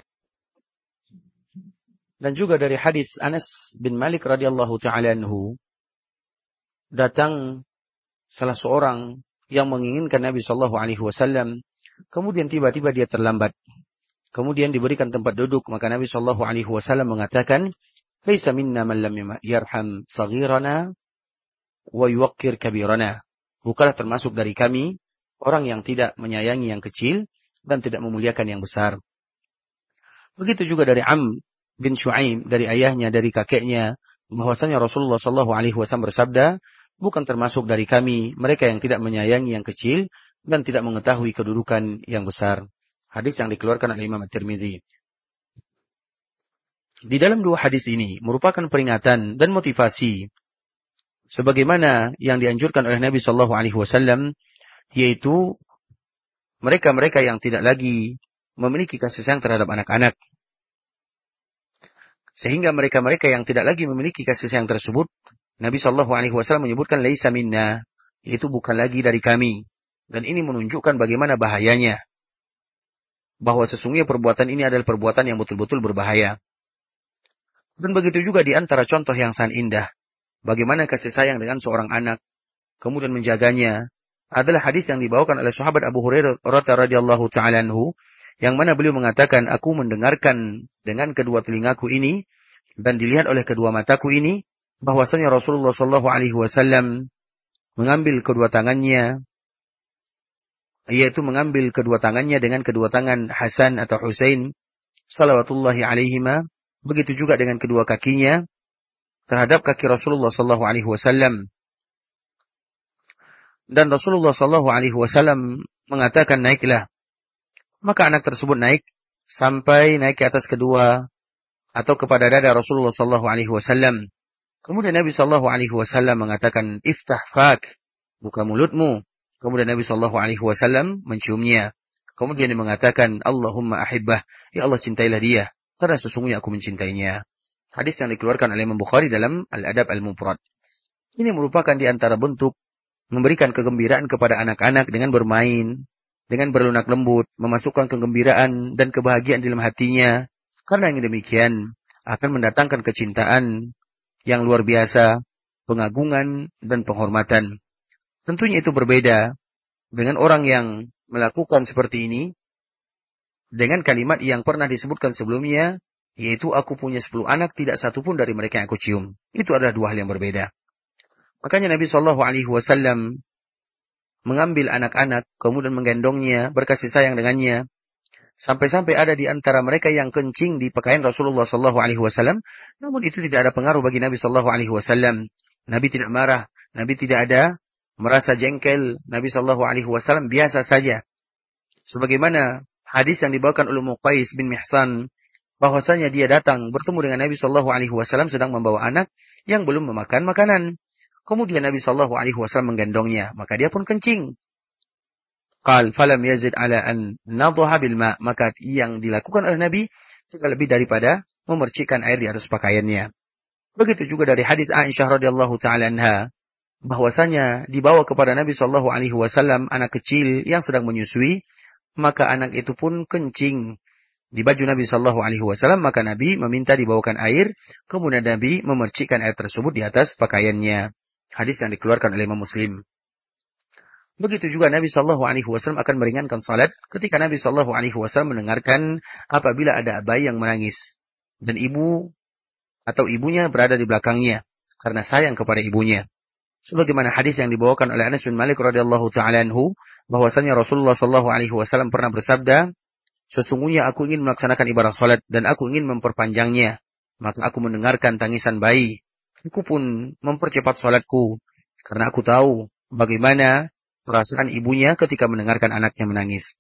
Dan juga dari hadis Anas bin Malik radhiyallahu ta'ala anhu, datang salah seorang yang menginginkan Nabi sallallahu alaihi wasallam, kemudian tiba-tiba dia terlambat. Kemudian diberikan tempat duduk, maka Nabi sallallahu alaihi wasallam mengatakan, "Laisa minna man lam yarham saghirana wa yuwaqqir kabirana." Bukanlah termasuk dari kami orang yang tidak menyayangi yang kecil dan tidak memuliakan yang besar. Begitu juga dari Amr bin Shu'aim, dari ayahnya, dari kakeknya, bahwasanya Rasulullah sallallahu alaihi wasallam bersabda, bukan termasuk dari kami mereka yang tidak menyayangi yang kecil dan tidak mengetahui kedudukan yang besar. Hadis yang dikeluarkan oleh Imam At-Tirmidzi. Di dalam 2 hadis ini merupakan peringatan dan motivasi sebagaimana yang dianjurkan oleh Nabi sallallahu alaihi wasallam, yaitu mereka-mereka yang tidak lagi memiliki kasih sayang terhadap anak-anak. Sehingga mereka-mereka yang tidak lagi memiliki kasih sayang tersebut, Nabi sallallahu alaihi wasallam menyebutkan laisa minna, itu bukan lagi dari kami. Dan ini menunjukkan bagaimana bahayanya, bahwa sesungguhnya perbuatan ini adalah perbuatan yang betul-betul berbahaya. Dan begitu juga di antara contoh yang sangat indah bagaimana kasih sayang dengan seorang anak, kemudian menjaganya, adalah hadis yang dibawakan oleh sahabat Abu Hurairah radhiyallahu ta'ala anhu, yang mana beliau mengatakan, aku mendengarkan dengan kedua telingaku ini dan dilihat oleh kedua mataku ini, bahwasanya Rasulullah sallallahu alaihi wasallam mengambil kedua tangannya, yaitu mengambil kedua tangannya dengan kedua tangan Hasan atau Husain salawatullahi alaihima, begitu juga dengan kedua kakinya terhadap kaki Rasulullah sallallahu alaihi wasallam. Dan Rasulullah sallallahu alaihi wasallam mengatakan, naiklah. Maka anak tersebut naik sampai naik ke atas kedua atau kepada dada Rasulullah sallallahu alaihi wasallam. Kemudian Nabi sallallahu alaihi wasallam mengatakan, iftah fak, buka mulutmu. Kemudian Nabi sallallahu alaihi wasallam menciumnya. Kemudian dia mengatakan, Allahumma ahibbah, ya Allah cintailah dia, karena sesungguhnya aku mencintainya. Hadis yang dikeluarkan oleh Imam Bukhari dalam Al-Adab Al-Mufrad. Ini merupakan di antara bentuk memberikan kegembiraan kepada anak-anak dengan bermain, dengan berlunak lembut, memasukkan kegembiraan dan kebahagiaan dalam hatinya. Karena yang demikian akan mendatangkan kecintaan yang luar biasa, pengagungan dan penghormatan. Tentunya itu berbeda dengan orang yang melakukan seperti ini dengan kalimat yang pernah disebutkan sebelumnya, yaitu aku punya 10 anak, tidak satupun dari mereka yang aku cium. Itu adalah 2 hal yang berbeda. Makanya Nabi sallallahu alaihi wasallam mengambil anak-anak, kemudian menggendongnya, berkasih sayang dengannya, sampai-sampai ada di antara mereka yang kencing di pakaian Rasulullah sallallahu alaihi wasallam, namun itu tidak ada pengaruh bagi Nabi sallallahu alaihi wasallam. Nabi tidak marah, Nabi tidak ada merasa jengkel, Nabi sallallahu alaihi wasallam biasa saja. Sebagaimana hadis yang dibawakan oleh Muqais bin Mihsan, bahwasanya dia datang bertemu dengan Nabi sallallahu alaihi wasallam sedang membawa anak yang belum memakan makanan. Kemudian Nabi sallallahu alaihi wasallam menggendongnya, maka dia pun kencing. Qal falam yazid ala an nadhaha bil ma, maka yang dilakukan oleh Nabi tidak lebih daripada memercikkan air di atas pakaiannya. Begitu juga dari hadis Aisyah radhiyallahu taala anha, bahwasanya dibawa kepada Nabi sallallahu alaihi wasallam anak kecil yang sedang menyusui, maka anak itu pun kencing di baju Nabi sallallahu alaihi wasallam, maka Nabi meminta dibawakan air, kemudian Nabi memercikkan air tersebut di atas pakaiannya. Hadis yang dikeluarkan oleh Imam Muslim. Begitu juga Nabi sallallahu alaihi wasallam akan meringankan salat ketika Nabi sallallahu alaihi wasallam mendengarkan apabila ada bayi yang menangis dan ibu atau ibunya berada di belakangnya karena sayang kepada ibunya. Sebagaimana hadis yang dibawakan oleh Anas bin Malik radhiyallahu taala anhu, bahwasanya Rasulullah sallallahu alaihi wasallam pernah bersabda, sesungguhnya aku ingin melaksanakan ibadah salat dan aku ingin memperpanjangnya, maka aku mendengarkan tangisan bayi. Aku pun mempercepat salatku karena aku tahu bagaimana perasaan ibunya ketika mendengarkan anaknya menangis.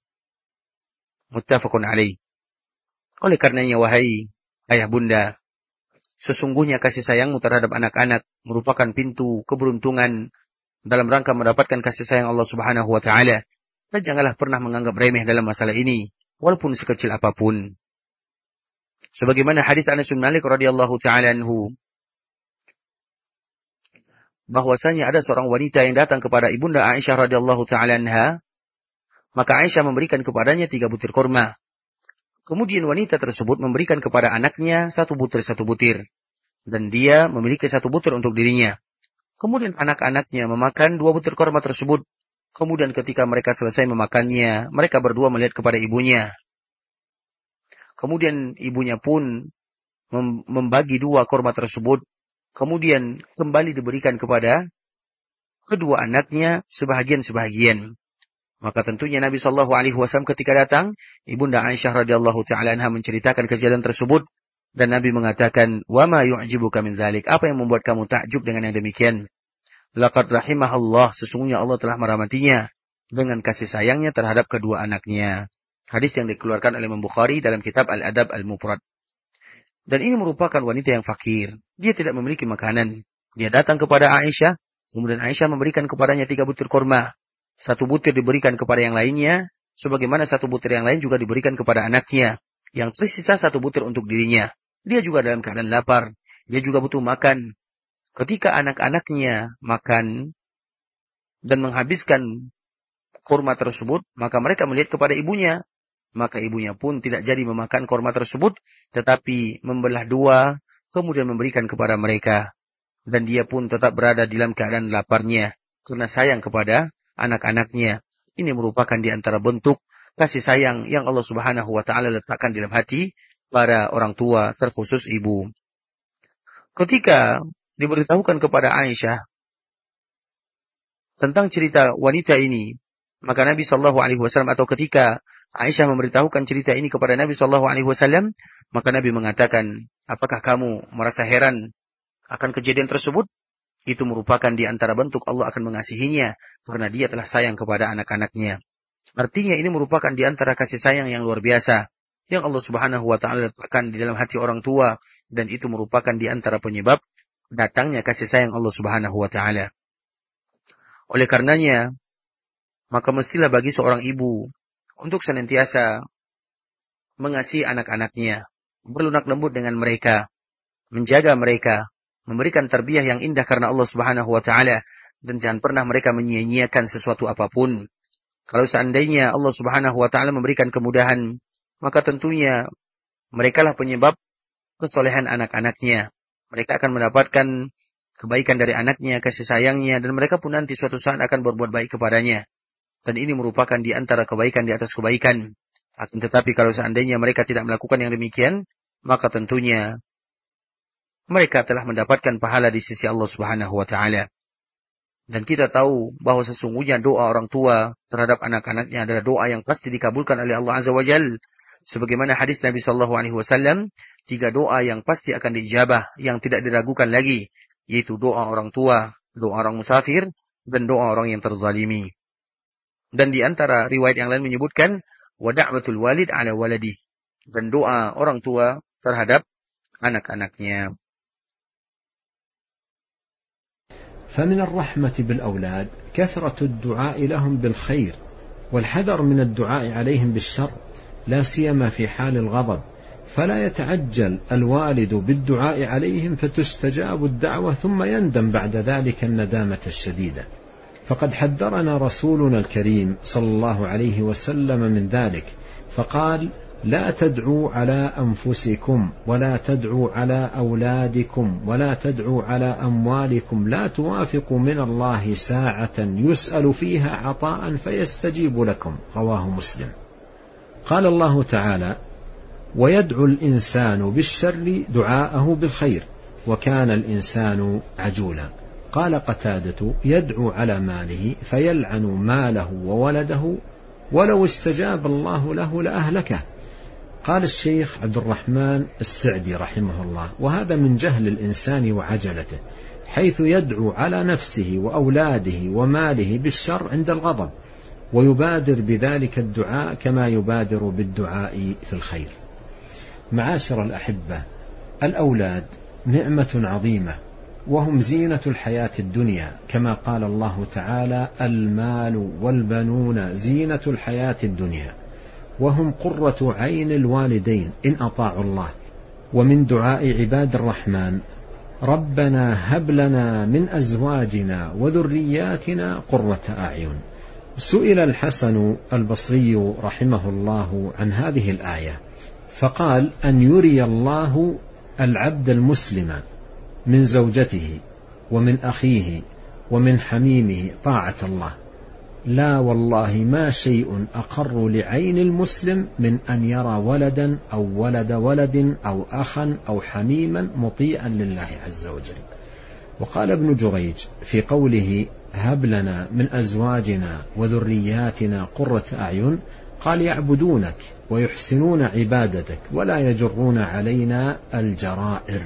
Muttafaqun alaih. Oleh karenanya wahai ayah bunda, sesungguhnya kasih sayangmu terhadap anak-anak merupakan pintu keberuntungan dalam rangka mendapatkan kasih sayang Allah Subhanahu wa taala. Dan janganlah pernah menganggap remeh dalam masalah ini, walaupun sekecil apapun. Sebagaimana hadis Anas bin Malik radhiyallahu taala anhu, bahwasanya ada seorang wanita yang datang kepada ibunda Aisyah radhiyallahu taala anha, maka Aisyah memberikan kepadanya 3 butir kurma. Kemudian wanita tersebut memberikan kepada anaknya 1 butir, dan dia memiliki 1 butir untuk dirinya. Kemudian anak-anaknya memakan 2 butir kurma tersebut. Kemudian ketika mereka selesai memakannya, mereka berdua melihat kepada ibunya. Kemudian ibunya pun membagi 2 kurma tersebut. Kemudian kembali diberikan kepada kedua anaknya sebahagian-sebahagian. Maka tentunya Nabi SAW ketika datang, ibunda Aisyah radhiyallahu taala anha menceritakan kejadian tersebut, dan Nabi mengatakan, "Wa ma yu'jibuka min dzalik?" Apa yang membuat kamu takjub dengan yang demikian? Laqad rahimahallah, sesungguhnya Allah telah merahmatinya dengan kasih sayangnya terhadap kedua anaknya. Hadis yang dikeluarkan oleh Imam Bukhari dalam kitab Al-Adab Al-Mufrad. Dan ini merupakan wanita yang fakir. Dia tidak memiliki makanan. Dia datang kepada Aisyah, kemudian Aisyah memberikan kepadanya 3 butir kurma. 1 butir diberikan kepada yang lainnya, sebagaimana 1 butir yang lain juga diberikan kepada anaknya. Yang tersisa 1 butir untuk dirinya. Dia juga dalam keadaan lapar. Dia juga butuh makan. Ketika anak-anaknya makan dan menghabiskan kurma tersebut, maka mereka melihat kepada ibunya. Maka ibunya pun tidak jadi memakan kurma tersebut, tetapi membelah 2, kemudian memberikan kepada mereka. Dan dia pun tetap berada dalam keadaan laparnya, karena sayang kepada anak-anaknya. Ini merupakan di antara bentuk kasih sayang yang Allah Subhanahu wa taala letakkan dalam hati para orang tua, terkhusus ibu. Ketika diberitahukan kepada Aisyah tentang cerita wanita ini, maka Nabi SAW, atau ketika Aisyah memberitahukan cerita ini kepada Nabi SAW, maka Nabi mengatakan, apakah kamu merasa heran akan kejadian tersebut? Itu merupakan di antara bentuk Allah akan mengasihinya, karena dia telah sayang kepada anak-anaknya. Artinya ini merupakan di antara kasih sayang yang luar biasa, yang Allah Subhanahu wa ta'ala letakkan di dalam hati orang tua, dan itu merupakan di antara penyebab datangnya kasih sayang Allah Subhanahu wa ta'ala. Oleh karenanya, maka mestilah bagi seorang ibu untuk senantiasa mengasihi anak-anaknya, berlunak lembut dengan mereka, menjaga mereka, memberikan tarbiyah yang indah karena Allah Subhanahu wa ta'ala, dan jangan pernah mereka menyia-nyiakan sesuatu apapun. Kalau seandainya Allah Subhanahu wa ta'ala memberikan kemudahan, maka tentunya merekalah penyebab kesolehan anak-anaknya. Mereka akan mendapatkan kebaikan dari anaknya, kasih sayangnya, dan mereka pun nanti suatu saat akan berbuat baik kepadanya. Dan ini merupakan di antara kebaikan di atas kebaikan. Akan tetapi kalau seandainya mereka tidak melakukan yang demikian, maka tentunya mereka telah mendapatkan pahala di sisi Allah Subhanahu wa ta'ala. Dan kita tahu bahwa sesungguhnya doa orang tua terhadap anak-anaknya adalah doa yang pasti dikabulkan oleh Allah Azza wa Jalla. Sebagaimana hadis Nabi SAW, 3 doa yang pasti akan diijabah, yang tidak diragukan lagi, yaitu doa orang tua, doa orang musafir, dan doa orang yang terzalimi. Dan di antara riwayat yang lain menyebutkan wa da'watul walid ala waladi, dan doa orang tua terhadap anak-anaknya. فمن الرحمة بالأولاد كثرة الدعاء لهم بالخير والحذر من الدعاء عليهم بالشر، لا سيما في حال الغضب، فلا يتعجل الوالد بالدعاء عليهم فتستجاب الدعوة ثم يندم بعد ذلك الندامة الشديدة. فقد حذرنا رسولنا الكريم صلى الله عليه وسلم من ذلك، فقال: لا تدعوا على أنفسكم ولا تدعوا على أولادكم ولا تدعوا على أموالكم، لا توافقوا من الله ساعة يسأل فيها عطاء فيستجيب لكم. رواه مسلم. قال الله تعالى: ويدعو الإنسان بالشر دعاءه بالخير وكان الإنسان عجولا. قال قتادة: يدعو على ماله فيلعن ماله وولده ولو استجاب الله له لأهلكه. قال الشيخ عبد الرحمن السعدي رحمه الله: وهذا من جهل الإنسان وعجلته، حيث يدعو على نفسه وأولاده وماله بالشر عند الغضب، ويبادر بذلك الدعاء كما يبادر بالدعاء في الخير. معاشر الأحبة، الأولاد نعمة عظيمة، وهم زينة الحياة الدنيا، كما قال الله تعالى: المال والبنون زينة الحياة الدنيا، وهم قرة عين الوالدين إن أطاعوا الله. ومن دعاء عباد الرحمن: ربنا هب لنا من أزواجنا وذرياتنا قرة أعين. سئل الحسن البصري رحمه الله عن هذه الآية فقال: أن يري الله العبد المسلم من زوجته ومن أخيه ومن حميمه طاعة الله. لا والله ما شيء أقر لعين المسلم من أن يرى ولدا أو ولد ولد أو أخا أو حميما مطيعا لله عز وجل. وقال ابن جريج في قوله: هب لنا من أزواجنا وذرياتنا قرة أعين، قال: يعبدونك ويحسنون عبادتك ولا يجرون علينا الجرائر.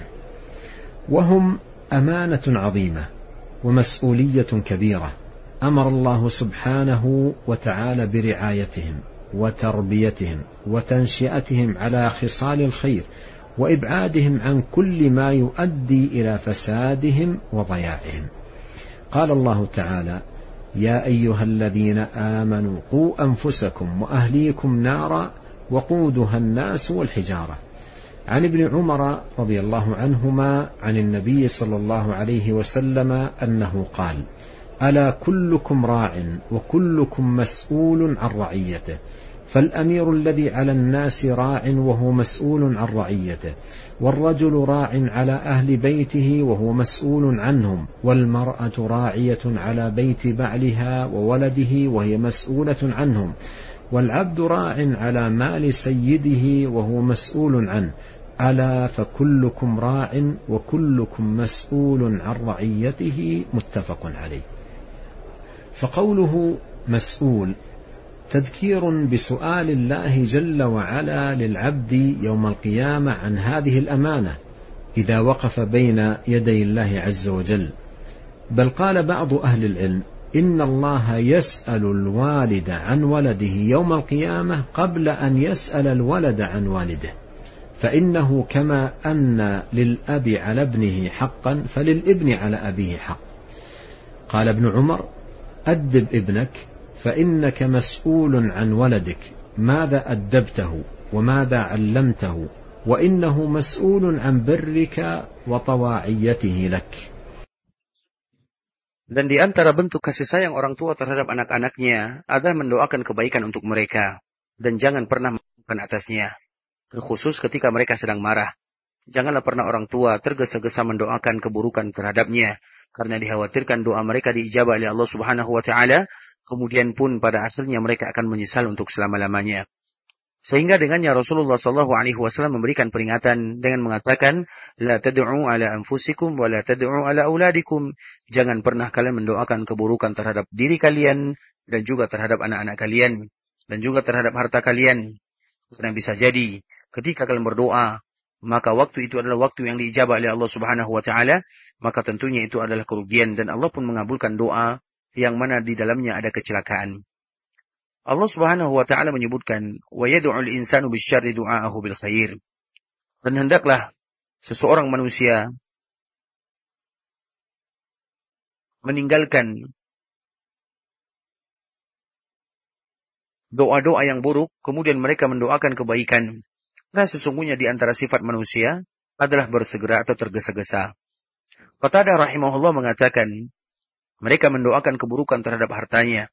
وهم أمانة عظيمة ومسؤولية كبيرة، أمر الله سبحانه وتعالى برعايتهم وتربيتهم وتنشئتهم على خصال الخير وإبعادهم عن كل ما يؤدي إلى فسادهم وضياعهم. قال الله تعالى: يا أيها الذين آمنوا قوا أنفسكم وأهليكم نارا وقودها الناس والحجارة. عن ابن عمر رضي الله عنهما عن النبي صلى الله عليه وسلم أنه قال: ألا كلكم راع وكلكم مسؤول عن رعيته، فالأمير الذي على الناس راع وهو مسؤول عن رعيته، والرجل راع على أهل بيته وهو مسؤول عنهم، والمرأة راعية على بيت بعلها وولده وهي مسؤولة عنهم، والعبد راع على مال سيده وهو مسؤول عنه. ألا فكلكم راع وكلكم مسؤول عن رعيته. متفق عليه. فقوله مسؤول تذكير بسؤال الله جل وعلا للعبد يوم القيامة عن هذه الأمانة إذا وقف بين يدي الله عز وجل. بل قال بعض أهل العلم: إن الله يسأل الوالد عن ولده يوم القيامة قبل أن يسأل الولد عن والده، فإنه كما أن للأب على ابنه حقا فللابن على أبيه حق. قال ابن عمر: أدب ابنك فإنك مسؤول عن ولدك، ماذا أدبته وماذا علمته، وإنه مسؤول عن برك وطواعيته لك. Dan di antara bentuk kasih sayang orang tua terhadap anak-anaknya adalah mendoakan kebaikan untuk mereka dan jangan pernah melakukan atasnya, terkhusus ketika mereka sedang marah. Janganlah pernah orang tua tergesa-gesa mendoakan keburukan terhadapnya, karena dikhawatirkan doa mereka diijabah oleh Allah Subhanahu wa taala, kemudian pun pada akhirnya mereka akan menyesal untuk selama-lamanya. Sehingga dengannya Rasulullah SAW memberikan peringatan dengan mengatakan, la tad'u ala anfusikum wa la tad'u ala auladikum. Jangan pernah kalian mendoakan keburukan terhadap diri kalian dan juga terhadap anak-anak kalian dan juga terhadap harta kalian. Karena bisa jadi ketika kalian berdoa, maka waktu itu adalah waktu yang diijabah oleh Allah Subhanahu wa taala, maka tentunya itu adalah kerugian dan Allah pun mengabulkan doa yang mana di dalamnya ada kecelakaan. Allah Subhanahu wa taala menyebutkan, wa yad'ul insanu bisyarri du'aahu bil khair. Dan hendaklah seseorang manusia meninggalkan doa-doa yang buruk, kemudian mereka mendoakan kebaikan. Karena sesungguhnya di antara sifat manusia adalah bersegera atau tergesa-gesa. Qatadah rahimahullah mengatakan, mereka mendoakan keburukan terhadap hartanya,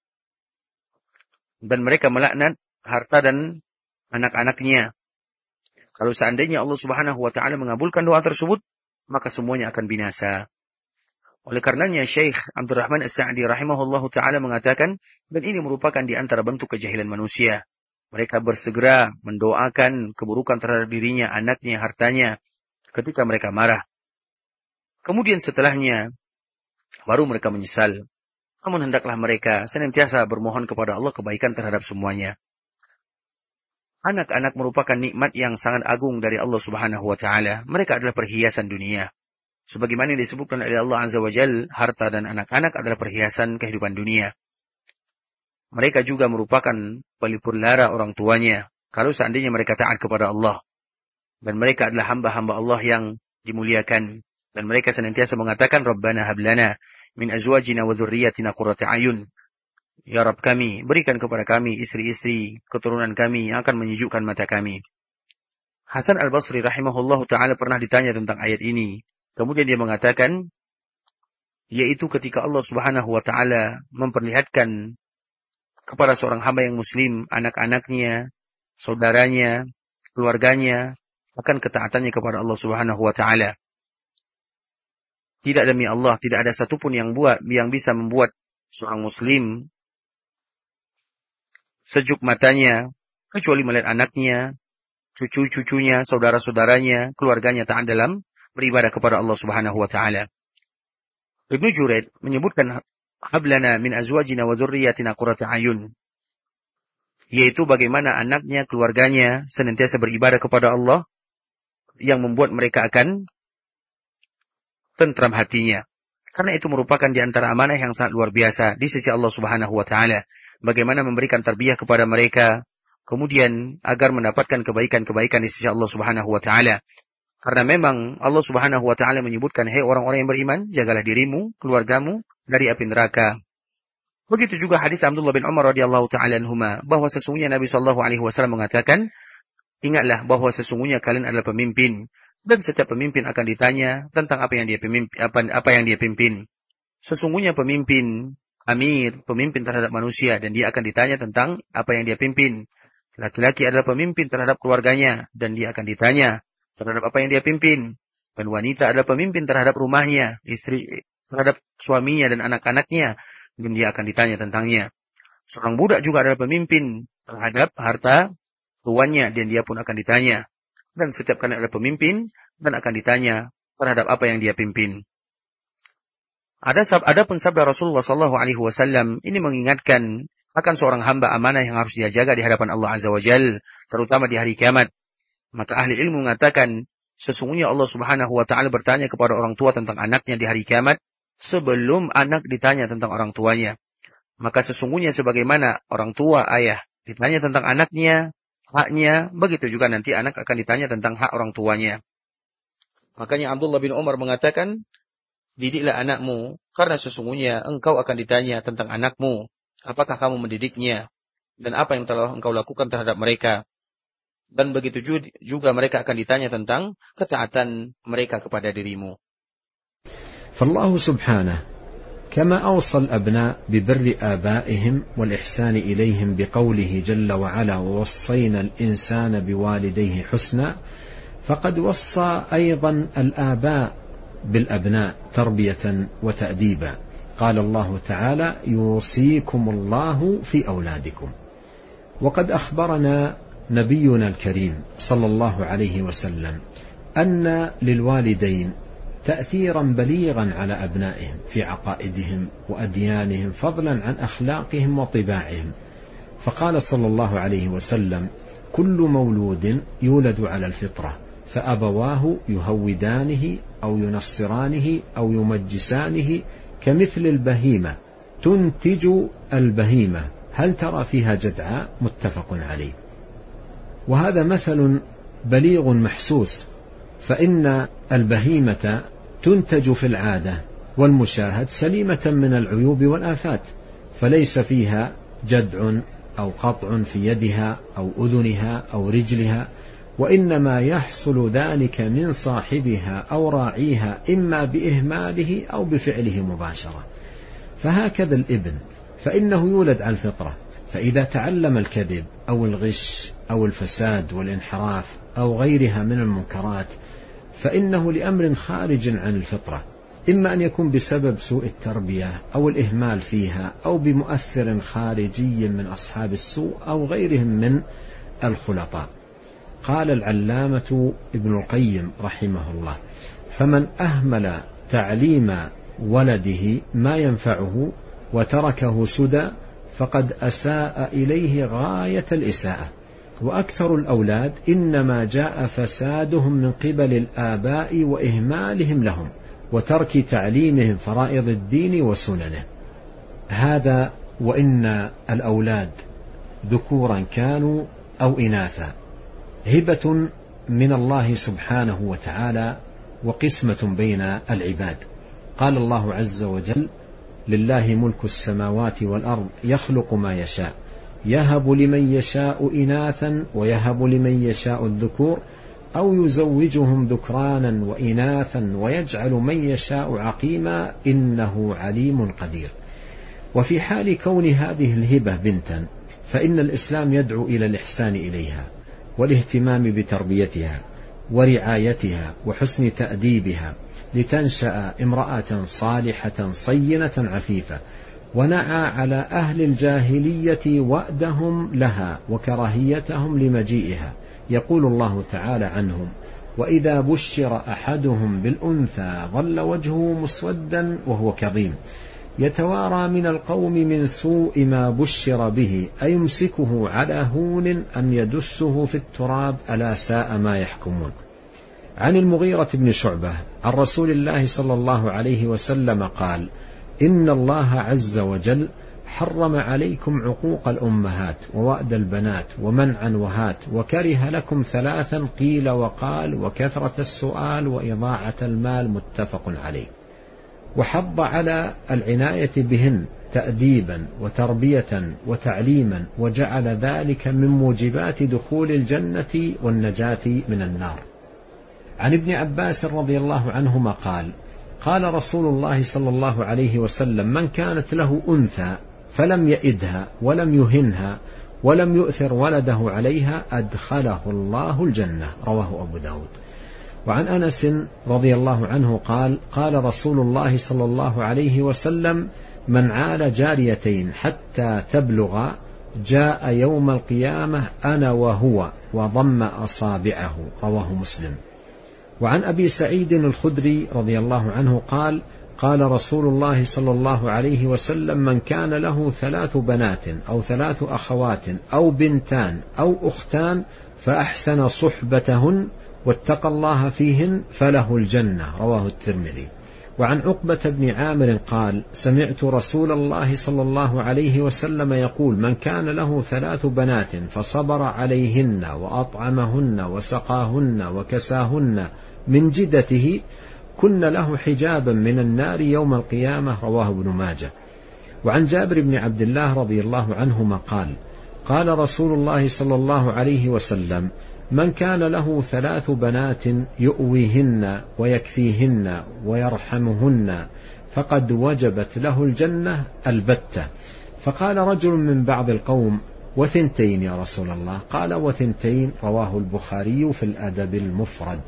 dan mereka melaknat harta dan anak-anaknya. Kalau seandainya Allah Subhanahu wa taala mengabulkan doa tersebut, maka semuanya akan binasa. Oleh karenanya Syekh Abdurrahman As-Sa'di rahimahullahu taala mengatakan, dan ini merupakan di antara bentuk kejahilan manusia. Mereka bersegera mendoakan keburukan terhadap dirinya, anaknya, hartanya ketika mereka marah. Kemudian setelahnya baru mereka menyesal. Namun hendaklah mereka senantiasa bermohon kepada Allah kebaikan terhadap semuanya. Anak-anak merupakan nikmat yang sangat agung dari Allah Subhanahu wa taala. Mereka adalah perhiasan dunia. Sebagaimana yang disebutkan oleh Allah Azza wa Jalla, harta dan anak-anak adalah perhiasan kehidupan dunia. Mereka juga merupakan pelipur lara orang tuanya kalau seandainya mereka taat kepada Allah. Dan mereka adalah hamba-hamba Allah yang dimuliakan. Dan mereka senantiasa mengatakan, Rabbana hablana min azwajina wa dzurriyyatina qurrata a'yun. Ya Rabb kami, berikan kepada kami istri-istri keturunan kami yang akan menyejukkan mata kami. Hasan al-Basri rahimahullahu ta'ala pernah ditanya tentang ayat ini. Kemudian dia mengatakan, yaitu ketika Allah subhanahu wa ta'ala memperlihatkan kepada seorang hamba yang muslim, anak-anaknya, saudaranya, keluarganya, akan ketaatannya kepada Allah subhanahu wa ta'ala. Tidak demi Allah, tidak ada satupun yang bisa membuat seorang muslim sejuk matanya, kecuali melihat anaknya, cucu-cucunya, saudara-saudaranya, keluarganya taat dalam beribadah kepada Allah subhanahu wa ta'ala. Ibnu Jurayd menyebutkan hablana min azwajina wa dzurriyyatina qurrata a'yun, yaitu bagaimana anaknya, keluarganya senantiasa beribadah kepada Allah yang membuat mereka akan tentram hatinya. Karena itu merupakan di antara amanah yang sangat luar biasa di sisi Allah Subhanahu wa taala. Bagaimana memberikan tarbiyah kepada mereka, kemudian agar mendapatkan kebaikan-kebaikan di sisi Allah Subhanahu wa taala. Karena memang Allah Subhanahu wa taala menyebutkan, "Hei orang-orang yang beriman, jagalah dirimu, keluargamu dari api neraka." Begitu juga hadis Abdullah bin Umar radhiyallahu taala anhuma, bahwa sesungguhnya Nabi sallallahu alaihi wasallam mengatakan, "Ingatlah bahwa sesungguhnya kalian adalah pemimpin, dan setiap pemimpin akan ditanya tentang apa yang dia pimpin. Sesungguhnya pemimpin, amir, pemimpin terhadap manusia, dan dia akan ditanya tentang apa yang dia pimpin. Laki-laki adalah pemimpin terhadap keluarganya, dan dia akan ditanya terhadap apa yang dia pimpin. Dan wanita adalah pemimpin terhadap rumahnya, istri terhadap suaminya dan anak-anaknya, dan dia akan ditanya tentangnya. Seorang budak juga adalah pemimpin terhadap harta tuannya, dan dia pun akan ditanya. Dan setiap kali ada pemimpin dan akan ditanya terhadap apa yang dia pimpin." Ada pun sabda Rasulullah sallallahu alaihi wasallam ini mengingatkan akan seorang hamba amanah yang harus dia jaga di hadapan Allah azza wajalla, terutama di hari kiamat. Maka ahli ilmu mengatakan, sesungguhnya Allah Subhanahu wa taala bertanya kepada orang tua tentang anaknya di hari kiamat sebelum anak ditanya tentang orang tuanya. Maka sesungguhnya sebagaimana orang tua, ayah ditanya tentang anaknya, haknya, begitu juga nanti anak akan ditanya tentang hak orang tuanya. Makanya Abdullah bin Umar mengatakan, didiklah anakmu, karena sesungguhnya engkau akan ditanya tentang anakmu, apakah kamu mendidiknya, dan apa yang telah engkau lakukan terhadap mereka. Dan begitu juga mereka akan ditanya tentang ketaatan mereka kepada dirimu. فالله سبحانه كما أوصى الأبناء ببر آبائهم والإحسان إليهم بقوله جل وعلا ووصينا الإنسان بوالديه حسنا، فقد وصى أيضا الآباء بالأبناء تربية وتأديبا. قال الله تعالى يوصيكم الله في أولادكم. وقد أخبرنا نبينا الكريم صلى الله عليه وسلم أن للوالدين تأثيرا بليغا على أبنائهم في عقائدهم وأديانهم، فضلا عن أخلاقهم وطباعهم. فقال صلى الله عليه وسلم: كل مولود يولد على الفطرة، فأبواه يهودانه أو ينصرانه أو يمجسانه كمثل البهيمة تنتج البهيمة، هل ترى فيها جدعاء؟ متفق عليه. وهذا مثل بليغ محسوس، فإن البهيمة تنتج في العادة والمشاهد سليمة من العيوب والآفات، فليس فيها جدع أو قطع في يدها أو أذنها أو رجلها، وإنما يحصل ذلك من صاحبها أو راعيها إما بإهماله أو بفعله مباشرة. فهكذا الابن، فإنه يولد على الفطرة، فإذا تعلم الكذب أو الغش أو الفساد والانحراف أو غيرها من المنكرات فإنه لأمر خارج عن الفطرة، إما أن يكون بسبب سوء التربية أو الإهمال فيها أو بمؤثر خارجي من أصحاب السوء أو غيرهم من الخلطاء. قال العلامة ابن القيم رحمه الله: فمن أهمل تعليم ولده ما ينفعه وتركه سدى فقد أساء إليه غاية الإساءة. وأكثر الأولاد إنما جاء فسادهم من قبل الآباء وإهمالهم لهم وترك تعليمهم فرائض الدين وسننه. هذا وإن الأولاد ذكورا كانوا أو إناثا هبة من الله سبحانه وتعالى وقسمة بين العباد. قال الله عز وجل: لله ملك السماوات والأرض يخلق ما يشاء يهب لمن يشاء إناثا ويهب لمن يشاء الذكور أو يزوجهم ذكرانا وإناثا ويجعل من يشاء عقيما إنه عليم قدير. وفي حال كون هذه الهبة بنتا فإن الإسلام يدعو إلى الإحسان إليها والاهتمام بتربيتها ورعايتها وحسن تأديبها لتنشأ امرأة صالحة صينة عفيفة، ونعى على أهل الجاهلية وأدهم لها وكراهيتهم لمجيئها. يقول الله تعالى عنهم: وإذا بشر أحدهم بالأنثى ظل وجهه مسودا وهو كظيم يتوارى من القوم من سوء ما بشر به أيمسكه على هون أم يدسه في التراب ألا ساء ما يحكمون. عن المغيرة بن شعبة عن رسول الله صلى الله عليه وسلم قال: إن الله عز وجل حرم عليكم عقوق الأمهات ووأد البنات ومنعا وهات، وكره لكم ثلاثا قيل وقال وكثرة السؤال وإضاعة المال، متفق عليه. وحض على العناية بهن تأديبا وتربية وتعليما، وجعل ذلك من موجبات دخول الجنة والنجاة من النار. عن ابن عباس رضي الله عنهما قال: قال رسول الله صلى الله عليه وسلم: من كانت له أنثى فلم يئدها ولم يهنها ولم يؤثر ولده عليها أدخله الله الجنة. رواه أبو داود. وعن أنس رضي الله عنه قال: قال رسول الله صلى الله عليه وسلم: من عال جاريتين حتى تبلغ جاء يوم القيامة أنا وهو وضم أصابعه. رواه مسلم. وعن أبي سعيد الخدري رضي الله عنه قال: قال رسول الله صلى الله عليه وسلم: من كان له 3 بنات أو 3 أخوات أو بنتان أو أختان فأحسن صحبتهن واتقى الله فيهن فله الجنة. رواه الترمذي. وعن عقبة بن عامر قال: سمعت رسول الله صلى الله عليه وسلم يقول: من كان له 3 بنات فصبر عليهن وأطعمهن وسقاهن وكساهن من جدته كن له حجابا من النار يوم القيامة. رواه ابن ماجه. وعن جابر بن عبد الله رضي الله عنهما قال: قال رسول الله صلى الله عليه وسلم: من كان له 3 بنات يؤويهن ويكفيهن ويرحمهن فقد وجبت له الجنة البتة. فقال رجل من بعض القوم: و2 يا رسول الله؟ قال: و2. رواه البخاري في الأدب المفرد.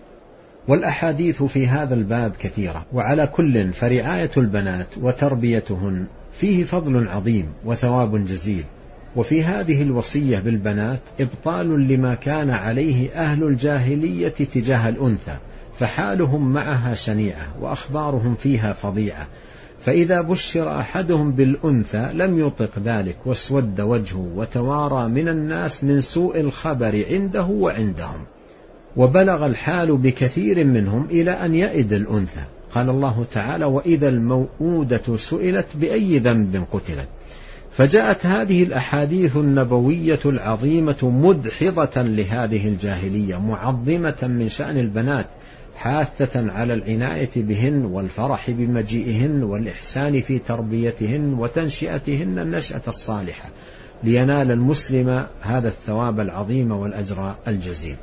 والأحاديث في هذا الباب كثيرة، وعلى كل فرعاية البنات وتربيتهن فيه فضل عظيم وثواب جزيل. وفي هذه الوصية بالبنات إبطال لما كان عليه أهل الجاهلية تجاه الأنثى، فحالهم معها شنيعة وأخبارهم فيها فظيعة. فإذا بشر أحدهم بالأنثى لم يطق ذلك واسود وجهه وتوارى من الناس من سوء الخبر عنده وعندهم، وبلغ الحال بكثير منهم إلى أن يئد الأنثى. قال الله تعالى: وإذا الموءودة سئلت بأي ذنب قتلت. فجاءت هذه الأحاديث النبوية العظيمة مدحضة لهذه الجاهلية، معظمة من شأن البنات، حاثة على العناية بهن والفرح بمجيئهن والإحسان في تربيتهن وتنشئتهن النشأة الصالحة، لينال المسلم هذا الثواب العظيم والأجر الجزيل.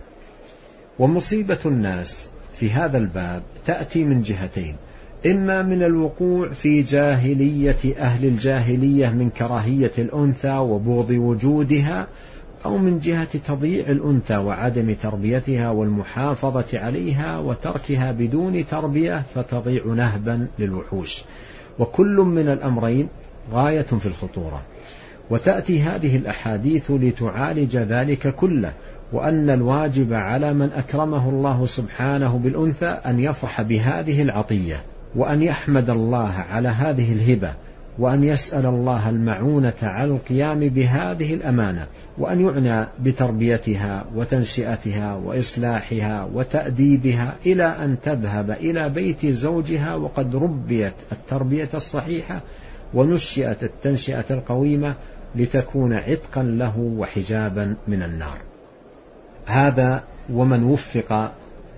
ومصيبة الناس في هذا الباب تأتي من جهتين: إما من الوقوع في جاهلية أهل الجاهلية من كراهية الأنثى وبغض وجودها، أو من جهة تضييع الأنثى وعدم تربيتها والمحافظة عليها وتركها بدون تربية فتضيع نهبا للوحوش. وكل من الأمرين غاية في الخطورة. وتأتي هذه الأحاديث لتعالج ذلك كله، وأن الواجب على من أكرمه الله سبحانه بالأنثى أن يفرح بهذه العطية، وأن يحمد الله على هذه الهبة، وأن يسأل الله المعونة على القيام بهذه الأمانة، وأن يعنى بتربيتها وتنشئتها وإصلاحها وتأديبها إلى أن تذهب إلى بيت زوجها وقد ربيت التربية الصحيحة ونشئت التنشئة القويمة، لتكون عتقا له وحجابا من النار. هذا ومن وفق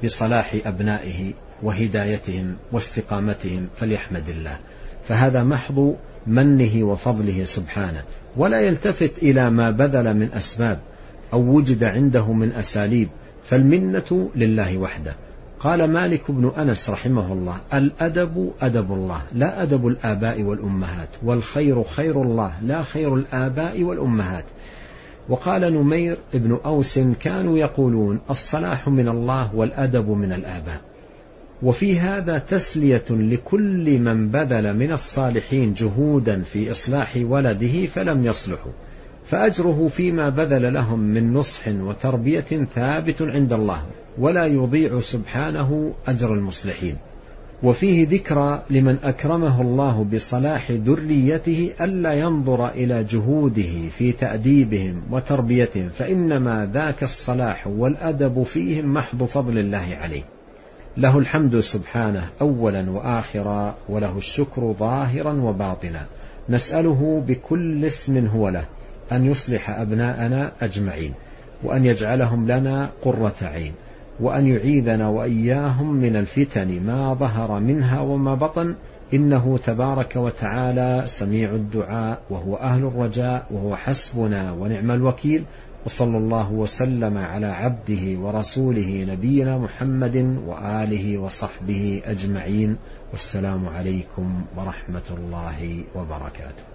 بصلاح أبنائه وهدايتهم واستقامتهم فليحمد الله، فهذا محض منه وفضله سبحانه، ولا يلتفت إلى ما بذل من أسباب أو وجد عنده من أساليب، فالمنة لله وحده. قال مالك بن أنس رحمه الله: الأدب أدب الله لا أدب الآباء والأمهات، والخير خير الله لا خير الآباء والأمهات. وقال نمير بن أوس: كانوا يقولون الصلاح من الله والأدب من الآباء. وفي هذا تسلية لكل من بذل من الصالحين جهودا في إصلاح ولده فلم يصلحوا، فأجره فيما بذل لهم من نصح وتربية ثابت عند الله، ولا يضيع سبحانه أجر المصلحين. وفيه ذكرى لمن أكرمه الله بصلاح ذريته ألا ينظر إلى جهوده في تأديبهم وتربيتهم، فإنما ذاك الصلاح والأدب فيهم محض فضل الله عليه. له الحمد سبحانه أولا وآخرا، وله الشكر ظاهرا وباطنا. نسأله بكل اسم هو له أن يصلح أبناءنا أجمعين، وأن يجعلهم لنا قرة عين، وأن يعيذنا وإياهم من الفتن ما ظهر منها وما بطن، إنه تبارك وتعالى سميع الدعاء، وهو أهل الرجاء، وهو حسبنا ونعم الوكيل. وصلى الله وسلم على عبده ورسوله نبينا محمد وآله وصحبه أجمعين، والسلام عليكم ورحمة الله وبركاته.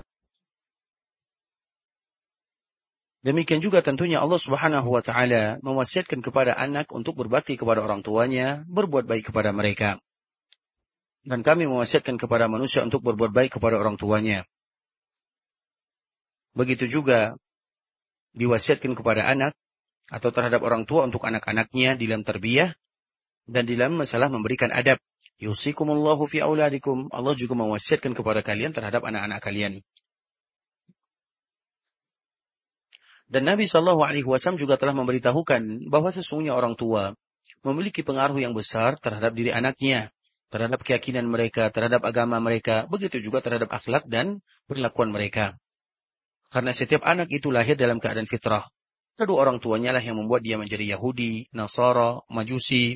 Demikian juga tentunya Allah Subhanahu wa Ta'ala mewasiatkan kepada anak untuk berbakti kepada orang tuanya, berbuat baik kepada mereka. Dan kami mewasiatkan kepada manusia untuk berbuat baik kepada orang tuanya. Begitu juga diwasiatkan kepada anak atau terhadap orang tua untuk anak-anaknya di dalam tarbiyah dan di dalam masalah memberikan adab. Yusikumullahu fi auladikum. Allah juga mewasiatkan kepada kalian terhadap anak-anak kalian. Dan Nabi SAW juga telah memberitahukan bahwa sesungguhnya orang tua memiliki pengaruh yang besar terhadap diri anaknya, terhadap keyakinan mereka, terhadap agama mereka, begitu juga terhadap akhlak dan perlakuan mereka. Karena setiap anak itu lahir dalam keadaan fitrah. Kedua orang tuanya lah yang membuat dia menjadi Yahudi, Nasara, Majusi.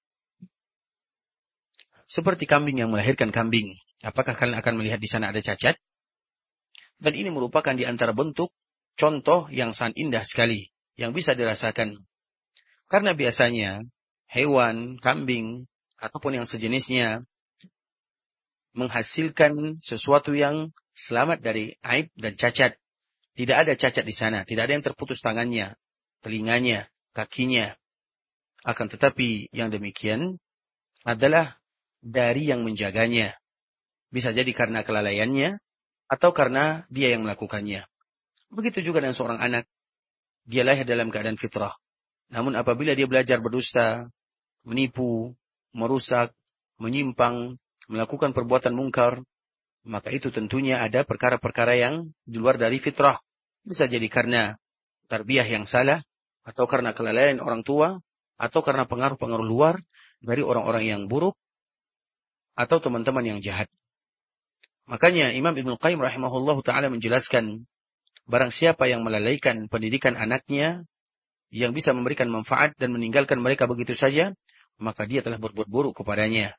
Seperti kambing yang melahirkan kambing. Apakah kalian akan melihat di sana ada cacat? Dan ini merupakan di antara bentuk contoh yang sangat indah sekali, yang bisa dirasakan. Karena biasanya hewan, kambing, ataupun yang sejenisnya menghasilkan sesuatu yang selamat dari aib dan cacat. Tidak ada cacat di sana, tidak ada yang terputus tangannya, telinganya, kakinya. Akan tetapi yang demikian adalah dari yang menjaganya. Bisa jadi karena kelalaiannya atau karena dia yang melakukannya. Begitu juga dengan seorang anak. Dia lahir dalam keadaan fitrah. Namun apabila dia belajar berdusta, menipu, merusak, menyimpang, melakukan perbuatan mungkar, maka itu tentunya ada perkara-perkara yang di luar dari fitrah. Bisa jadi karena tarbiyah yang salah, atau karena kelalaian orang tua, atau karena pengaruh-pengaruh luar dari orang-orang yang buruk, atau teman-teman yang jahat. Makanya Imam Ibnu Qayyim rahimahullahu ta'ala menjelaskan, barang siapa yang melalaikan pendidikan anaknya, yang bisa memberikan manfaat dan meninggalkan mereka begitu saja, maka dia telah berbuat buruk kepadanya.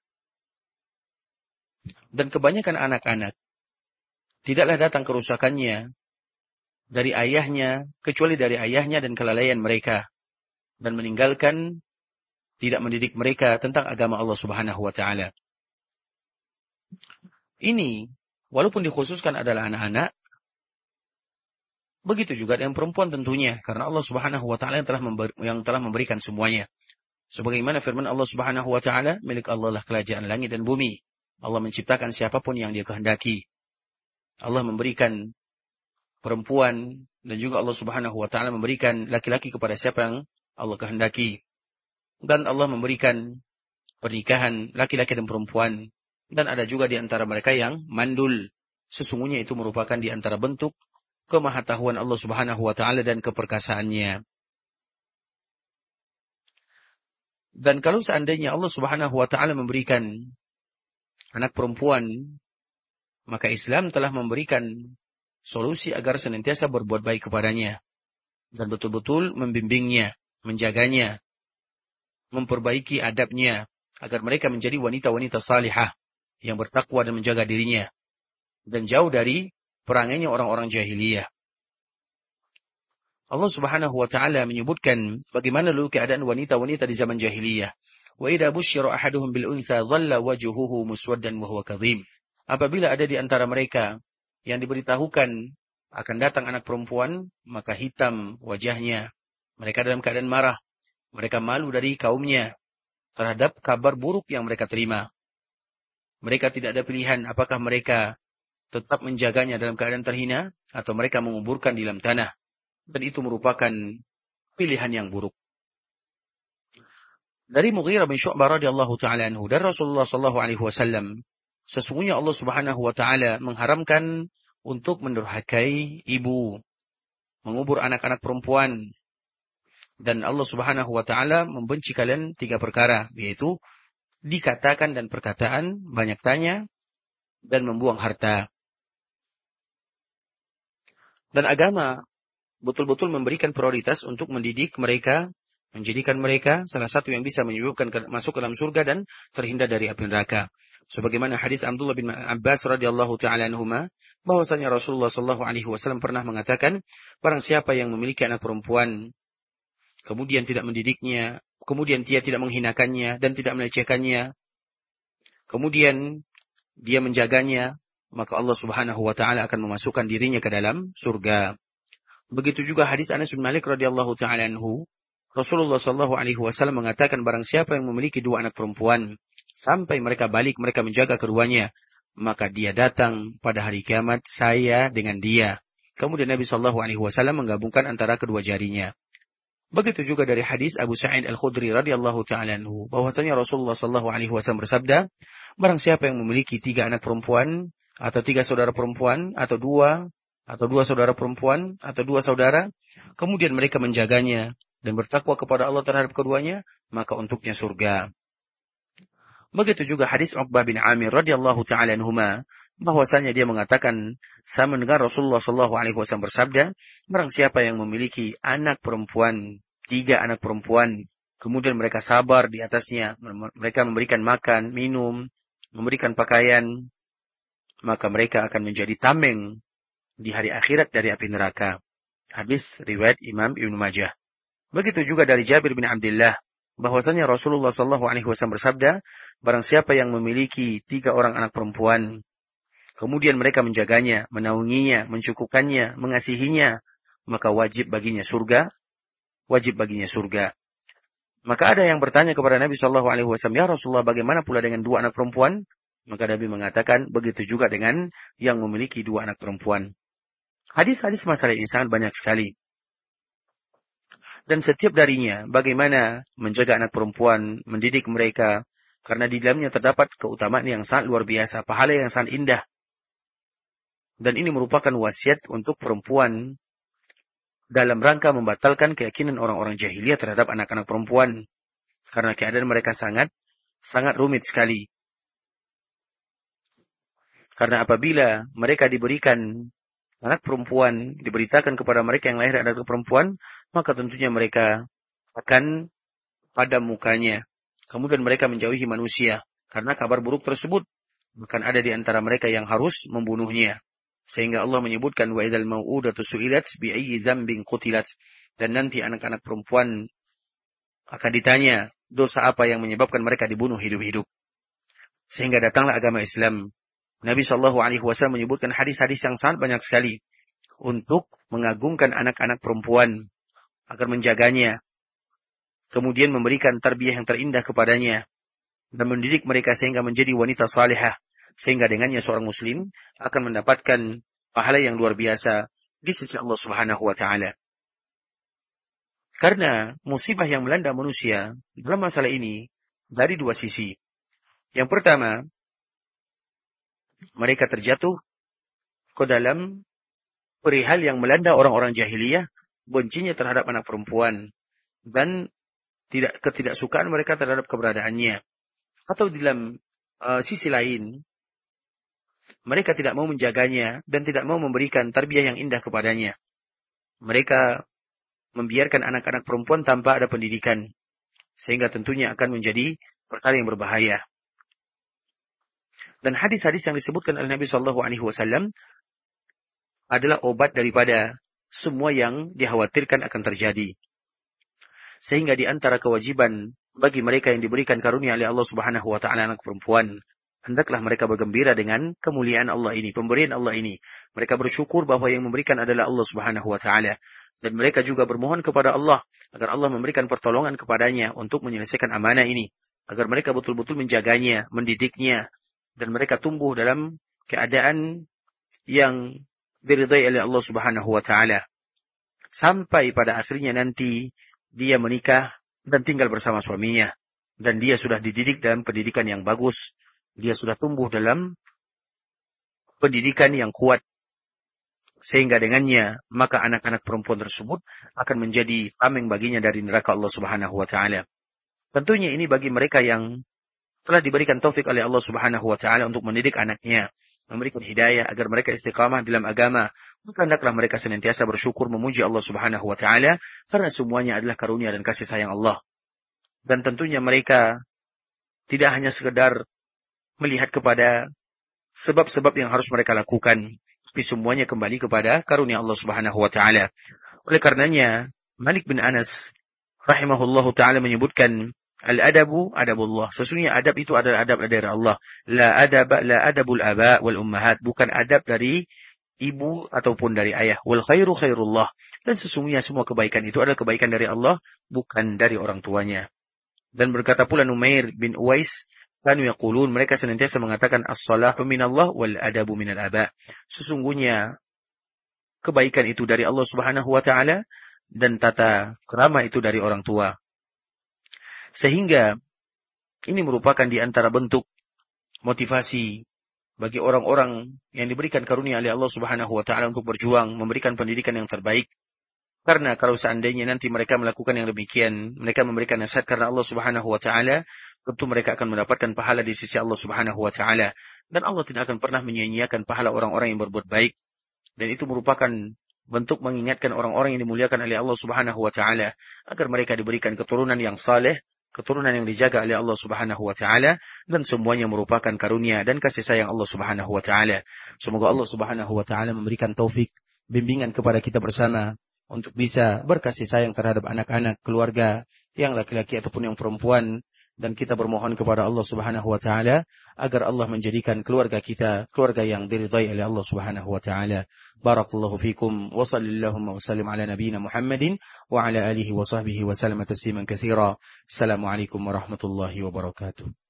Dan kebanyakan anak-anak tidaklah datang kerusakannya dari ayahnya, kecuali dari ayahnya dan kelalaian mereka, dan meninggalkan tidak mendidik mereka tentang agama Allah Subhanahu wa Ta'ala. Ini walaupun dikhususkan adalah anak-anak, begitu juga dengan perempuan tentunya, karena Allah Subhanahu wa Ta'ala yang telah memberikan semuanya. Sebagaimana firman Allah Subhanahu wa Ta'ala, milik Allah lah kerajaan langit dan bumi. Allah menciptakan siapapun yang dia kehendaki. Allah memberikan perempuan, dan juga Allah Subhanahu wa Ta'ala memberikan laki-laki kepada siapa yang Allah kehendaki. Dan Allah memberikan pernikahan laki-laki dan perempuan. Dan ada juga di antara mereka yang mandul. Sesungguhnya itu merupakan di antara bentuk kemahatauan Allah Subhanahu wa Ta'ala dan keperkasaannya. Dan kalau seandainya Allah Subhanahu wa Ta'ala memberikan anak perempuan, maka Islam telah memberikan solusi agar senantiasa berbuat baik kepadanya dan betul-betul membimbingnya, menjaganya, memperbaiki adabnya, agar mereka menjadi wanita-wanita salihah yang bertakwa dan menjaga dirinya, dan jauh dari perangainya orang-orang jahiliyah. Allah Subhanahu wa taala menyebutkan bagaimana dulu keadaan wanita-wanita di zaman jahiliyah. Wa idza busyira ahaduhum bil untha dhalla wajhuhu muswaddan wa huwa kadhim. Apabila ada di antara mereka yang diberitahukan akan datang anak perempuan, maka hitam wajahnya. Mereka dalam keadaan marah. Mereka malu dari kaumnya terhadap kabar buruk yang mereka terima. Mereka tidak ada pilihan apakah mereka tetap menjaganya dalam keadaan terhina atau mereka menguburkan di dalam tanah. Dan itu merupakan pilihan yang buruk. Dari Mughirah bin Syu'bah radhiyallahu ta'ala anhu, dari Rasulullah sallallahu alaihi wasallam, sesungguhnya Allah Subhanahu wa taala mengharamkan untuk mendurhakai ibu, mengubur anak-anak perempuan. Dan Allah Subhanahu wa taala membenci kalian 3 perkara, yaitu dikatakan dan perkataan, banyak tanya, dan membuang harta. Dan agama betul-betul memberikan prioritas untuk mendidik mereka, menjadikan mereka salah satu yang bisa menyebabkan masuk ke dalam surga dan terhindar dari api neraka. Sebagaimana hadis Abdullah bin Abbas radhiyallahu ta'ala anhuma, bahwasanya Rasulullah sallallahu alaihi wasallam pernah mengatakan, barang siapa yang memiliki anak perempuan, kemudian tidak mendidiknya, kemudian dia tidak menghinakannya dan tidak melecehkannya, kemudian dia menjaganya, maka Allah Subhanahu wa taala akan memasukkan dirinya ke dalam surga. Begitu juga hadis Anas bin Malik radhiyallahu ta'ala anhu, Rasulullah sallallahu alaihi wasallam mengatakan, barang siapa yang memiliki 2 anak perempuan, sampai mereka balik, mereka menjaga keduanya, maka dia datang pada hari kiamat, saya dengan dia. Kemudian Nabi sallallahu alaihi wasallam menggabungkan antara kedua jarinya. Begitu juga dari hadis Abu Sa'id Al-Khudri radhiyallahu ta'ala anhu, bahwasanya Rasulullah sallallahu alaihi wasallam bersabda, barang siapa yang memiliki 3 anak perempuan, atau 3 saudara perempuan, atau 2 saudara perempuan, atau 2 saudara, kemudian mereka menjaganya dan bertakwa kepada Allah terhadap keduanya, maka untuknya surga. Begitu juga hadis Uqbah bin Amir radhiyallahu ta'ala anhuma, bahwasanya dia mengatakan, saya mendengar Rasulullah sallallahu alaihi wasallam bersabda, barang siapa yang memiliki anak perempuan, 3 anak perempuan, kemudian mereka sabar di atasnya, mereka memberikan makan, minum, memberikan pakaian, maka mereka akan menjadi tameng di hari akhirat dari api neraka. Hadis riwayat Imam Ibnu Majah. Begitu juga dari Jabir bin Abdullah, bahwasanya Rasulullah sallallahu alaihi wasallam bersabda, barang siapa yang memiliki 3 orang anak perempuan, kemudian mereka menjaganya, menaunginya, mencukupkannya, mengasihinya, maka wajib baginya surga. Maka ada yang bertanya kepada Nabi sallallahu alaihi wasallam, ya Rasulullah, bagaimana pula dengan 2 anak perempuan? Maka Nabi mengatakan, begitu juga dengan yang memiliki 2 anak perempuan. Hadis-hadis masalah ini sangat banyak sekali. Dan setiap darinya, bagaimana menjaga anak perempuan, mendidik mereka, karena di dalamnya terdapat keutamaan yang sangat luar biasa, pahala yang sangat indah. Dan ini merupakan wasiat untuk perempuan dalam rangka membatalkan keyakinan orang-orang jahiliyah terhadap anak-anak perempuan. Karena keadaan mereka sangat rumit sekali. Karena apabila mereka diberikan anak perempuan, diberitakan kepada mereka yang lahir anak perempuan, maka tentunya mereka akan padam mukanya. Kemudian mereka menjauhi manusia karena kabar buruk tersebut. Bahkan ada di antara mereka yang harus membunuhnya. Sehingga Allah menyebutkan wa idzal mau'udatu su'ilat bi ayyi dzambin qutilat. Dan nanti anak-anak perempuan akan ditanya dosa apa yang menyebabkan mereka dibunuh hidup-hidup. Sehingga datanglah agama Islam. Nabi sallallahu alaihi wasallam menyebutkan hadis-hadis yang sangat banyak sekali untuk mengagungkan anak-anak perempuan agar menjaganya, kemudian memberikan tarbiyah yang terindah kepadanya dan mendidik mereka sehingga menjadi wanita salihah, sehingga dengannya seorang muslim akan mendapatkan pahala yang luar biasa di sisi Allah Subhanahu wa taala. Karena musibah yang melanda manusia dalam masalah ini dari 2 sisi. Yang pertama, mereka terjatuh ke dalam perihal yang melanda orang-orang jahiliyah, bencinya terhadap anak perempuan, dan ketidaksukaan mereka terhadap keberadaannya. Atau di dalam sisi lain, mereka tidak mau menjaganya dan tidak mau memberikan tarbiyah yang indah kepadanya. Mereka membiarkan anak-anak perempuan tanpa ada pendidikan. sehingga tentunya akan menjadi perkara yang berbahaya. Dan hadis-hadis yang disebutkan oleh Nabi SAW adalah obat daripada semua yang dikhawatirkan akan terjadi. Sehingga di antara kewajiban bagi mereka yang diberikan karunia oleh Allah Subhanahu wa taala anak perempuan, hendaklah mereka bergembira dengan kemuliaan Allah ini, pemberian Allah ini. Mereka bersyukur bahwa yang memberikan adalah Allah Subhanahu wa taala, dan mereka juga bermohon kepada Allah agar Allah memberikan pertolongan kepadanya untuk menyelesaikan amanah ini, agar mereka betul-betul menjaganya, mendidiknya, dan mereka tumbuh dalam keadaan yang diridai oleh Allah Subhanahu wa taala. Sampai pada akhirnya nanti dia menikah dan tinggal bersama suaminya, dan dia sudah dididik dalam pendidikan yang bagus. Dia sudah tumbuh dalam pendidikan yang kuat, sehingga dengannya maka anak-anak perempuan tersebut akan menjadi tameng baginya dari neraka Allah Subhanahu wa taala. Tentunya ini bagi mereka yang telah diberikan taufik oleh Allah Subhanahu wa taala untuk mendidik anaknya, memberikan hidayah agar mereka istiqamah dalam agama, maka hendaklah mereka senantiasa bersyukur memuji Allah Subhanahu wa taala, karena semuanya adalah karunia dan kasih sayang Allah. Dan tentunya mereka tidak hanya sekedar melihat kepada sebab-sebab yang harus mereka lakukan, tapi semuanya kembali kepada karunia Allah Subhanahu wa taala. Oleh karenanya Malik bin Anas rahimahullahu taala menyebutkan, al-adabu adabullah. Sesungguhnya adab itu adalah adab dari Allah. La adabul aba wal ummahat. Bukan adab dari ibu ataupun dari ayah. Wal khairu khairullah. Dan sesungguhnya semua kebaikan itu adalah kebaikan dari Allah, bukan dari orang tuanya. Dan berkata pula Numair bin Uwais, kanu yaqulun, mereka senantiasa mengatakan as-salahu minallah wal adabu minal aba. Sesungguhnya kebaikan itu dari Allah Subhanahu wa taala, dan tata krama itu dari orang tua. Sehingga ini merupakan di antara bentuk motivasi bagi orang-orang yang diberikan karunia oleh Allah Subhanahu wa taala untuk berjuang memberikan pendidikan yang terbaik. Karena kalau seandainya nanti mereka melakukan yang demikian, mereka memberikan nasihat karena Allah Subhanahu wa taala, tentu mereka akan mendapatkan pahala di sisi Allah Subhanahu wa taala, dan Allah tidak akan pernah menyia-nyiakan pahala orang-orang yang berbuat baik. Dan itu merupakan bentuk mengingatkan orang-orang yang dimuliakan oleh Allah Subhanahu wa taala agar mereka diberikan keturunan yang saleh, keturunan yang dijaga oleh Allah Subhanahu wa taala, dan semuanya merupakan karunia dan kasih sayang Allah Subhanahu wa taala. Semoga Allah Subhanahu wa taala memberikan taufik, bimbingan kepada kita bersama untuk bisa berkasih sayang terhadap anak-anak, keluarga yang laki-laki ataupun yang perempuan, dan kita bermohon kepada Allah Subhanahu wa taala agar Allah menjadikan keluarga kita keluarga yang diridai oleh Allah Subhanahu wa taala. Barakallahu fikum wa sallallahu wa sallim ala nabiyyina Muhammadin wa ala alihi wa sahbihi wa sallam tasliman katsira. Assalamualaikum warahmatullahi wabarakatuh.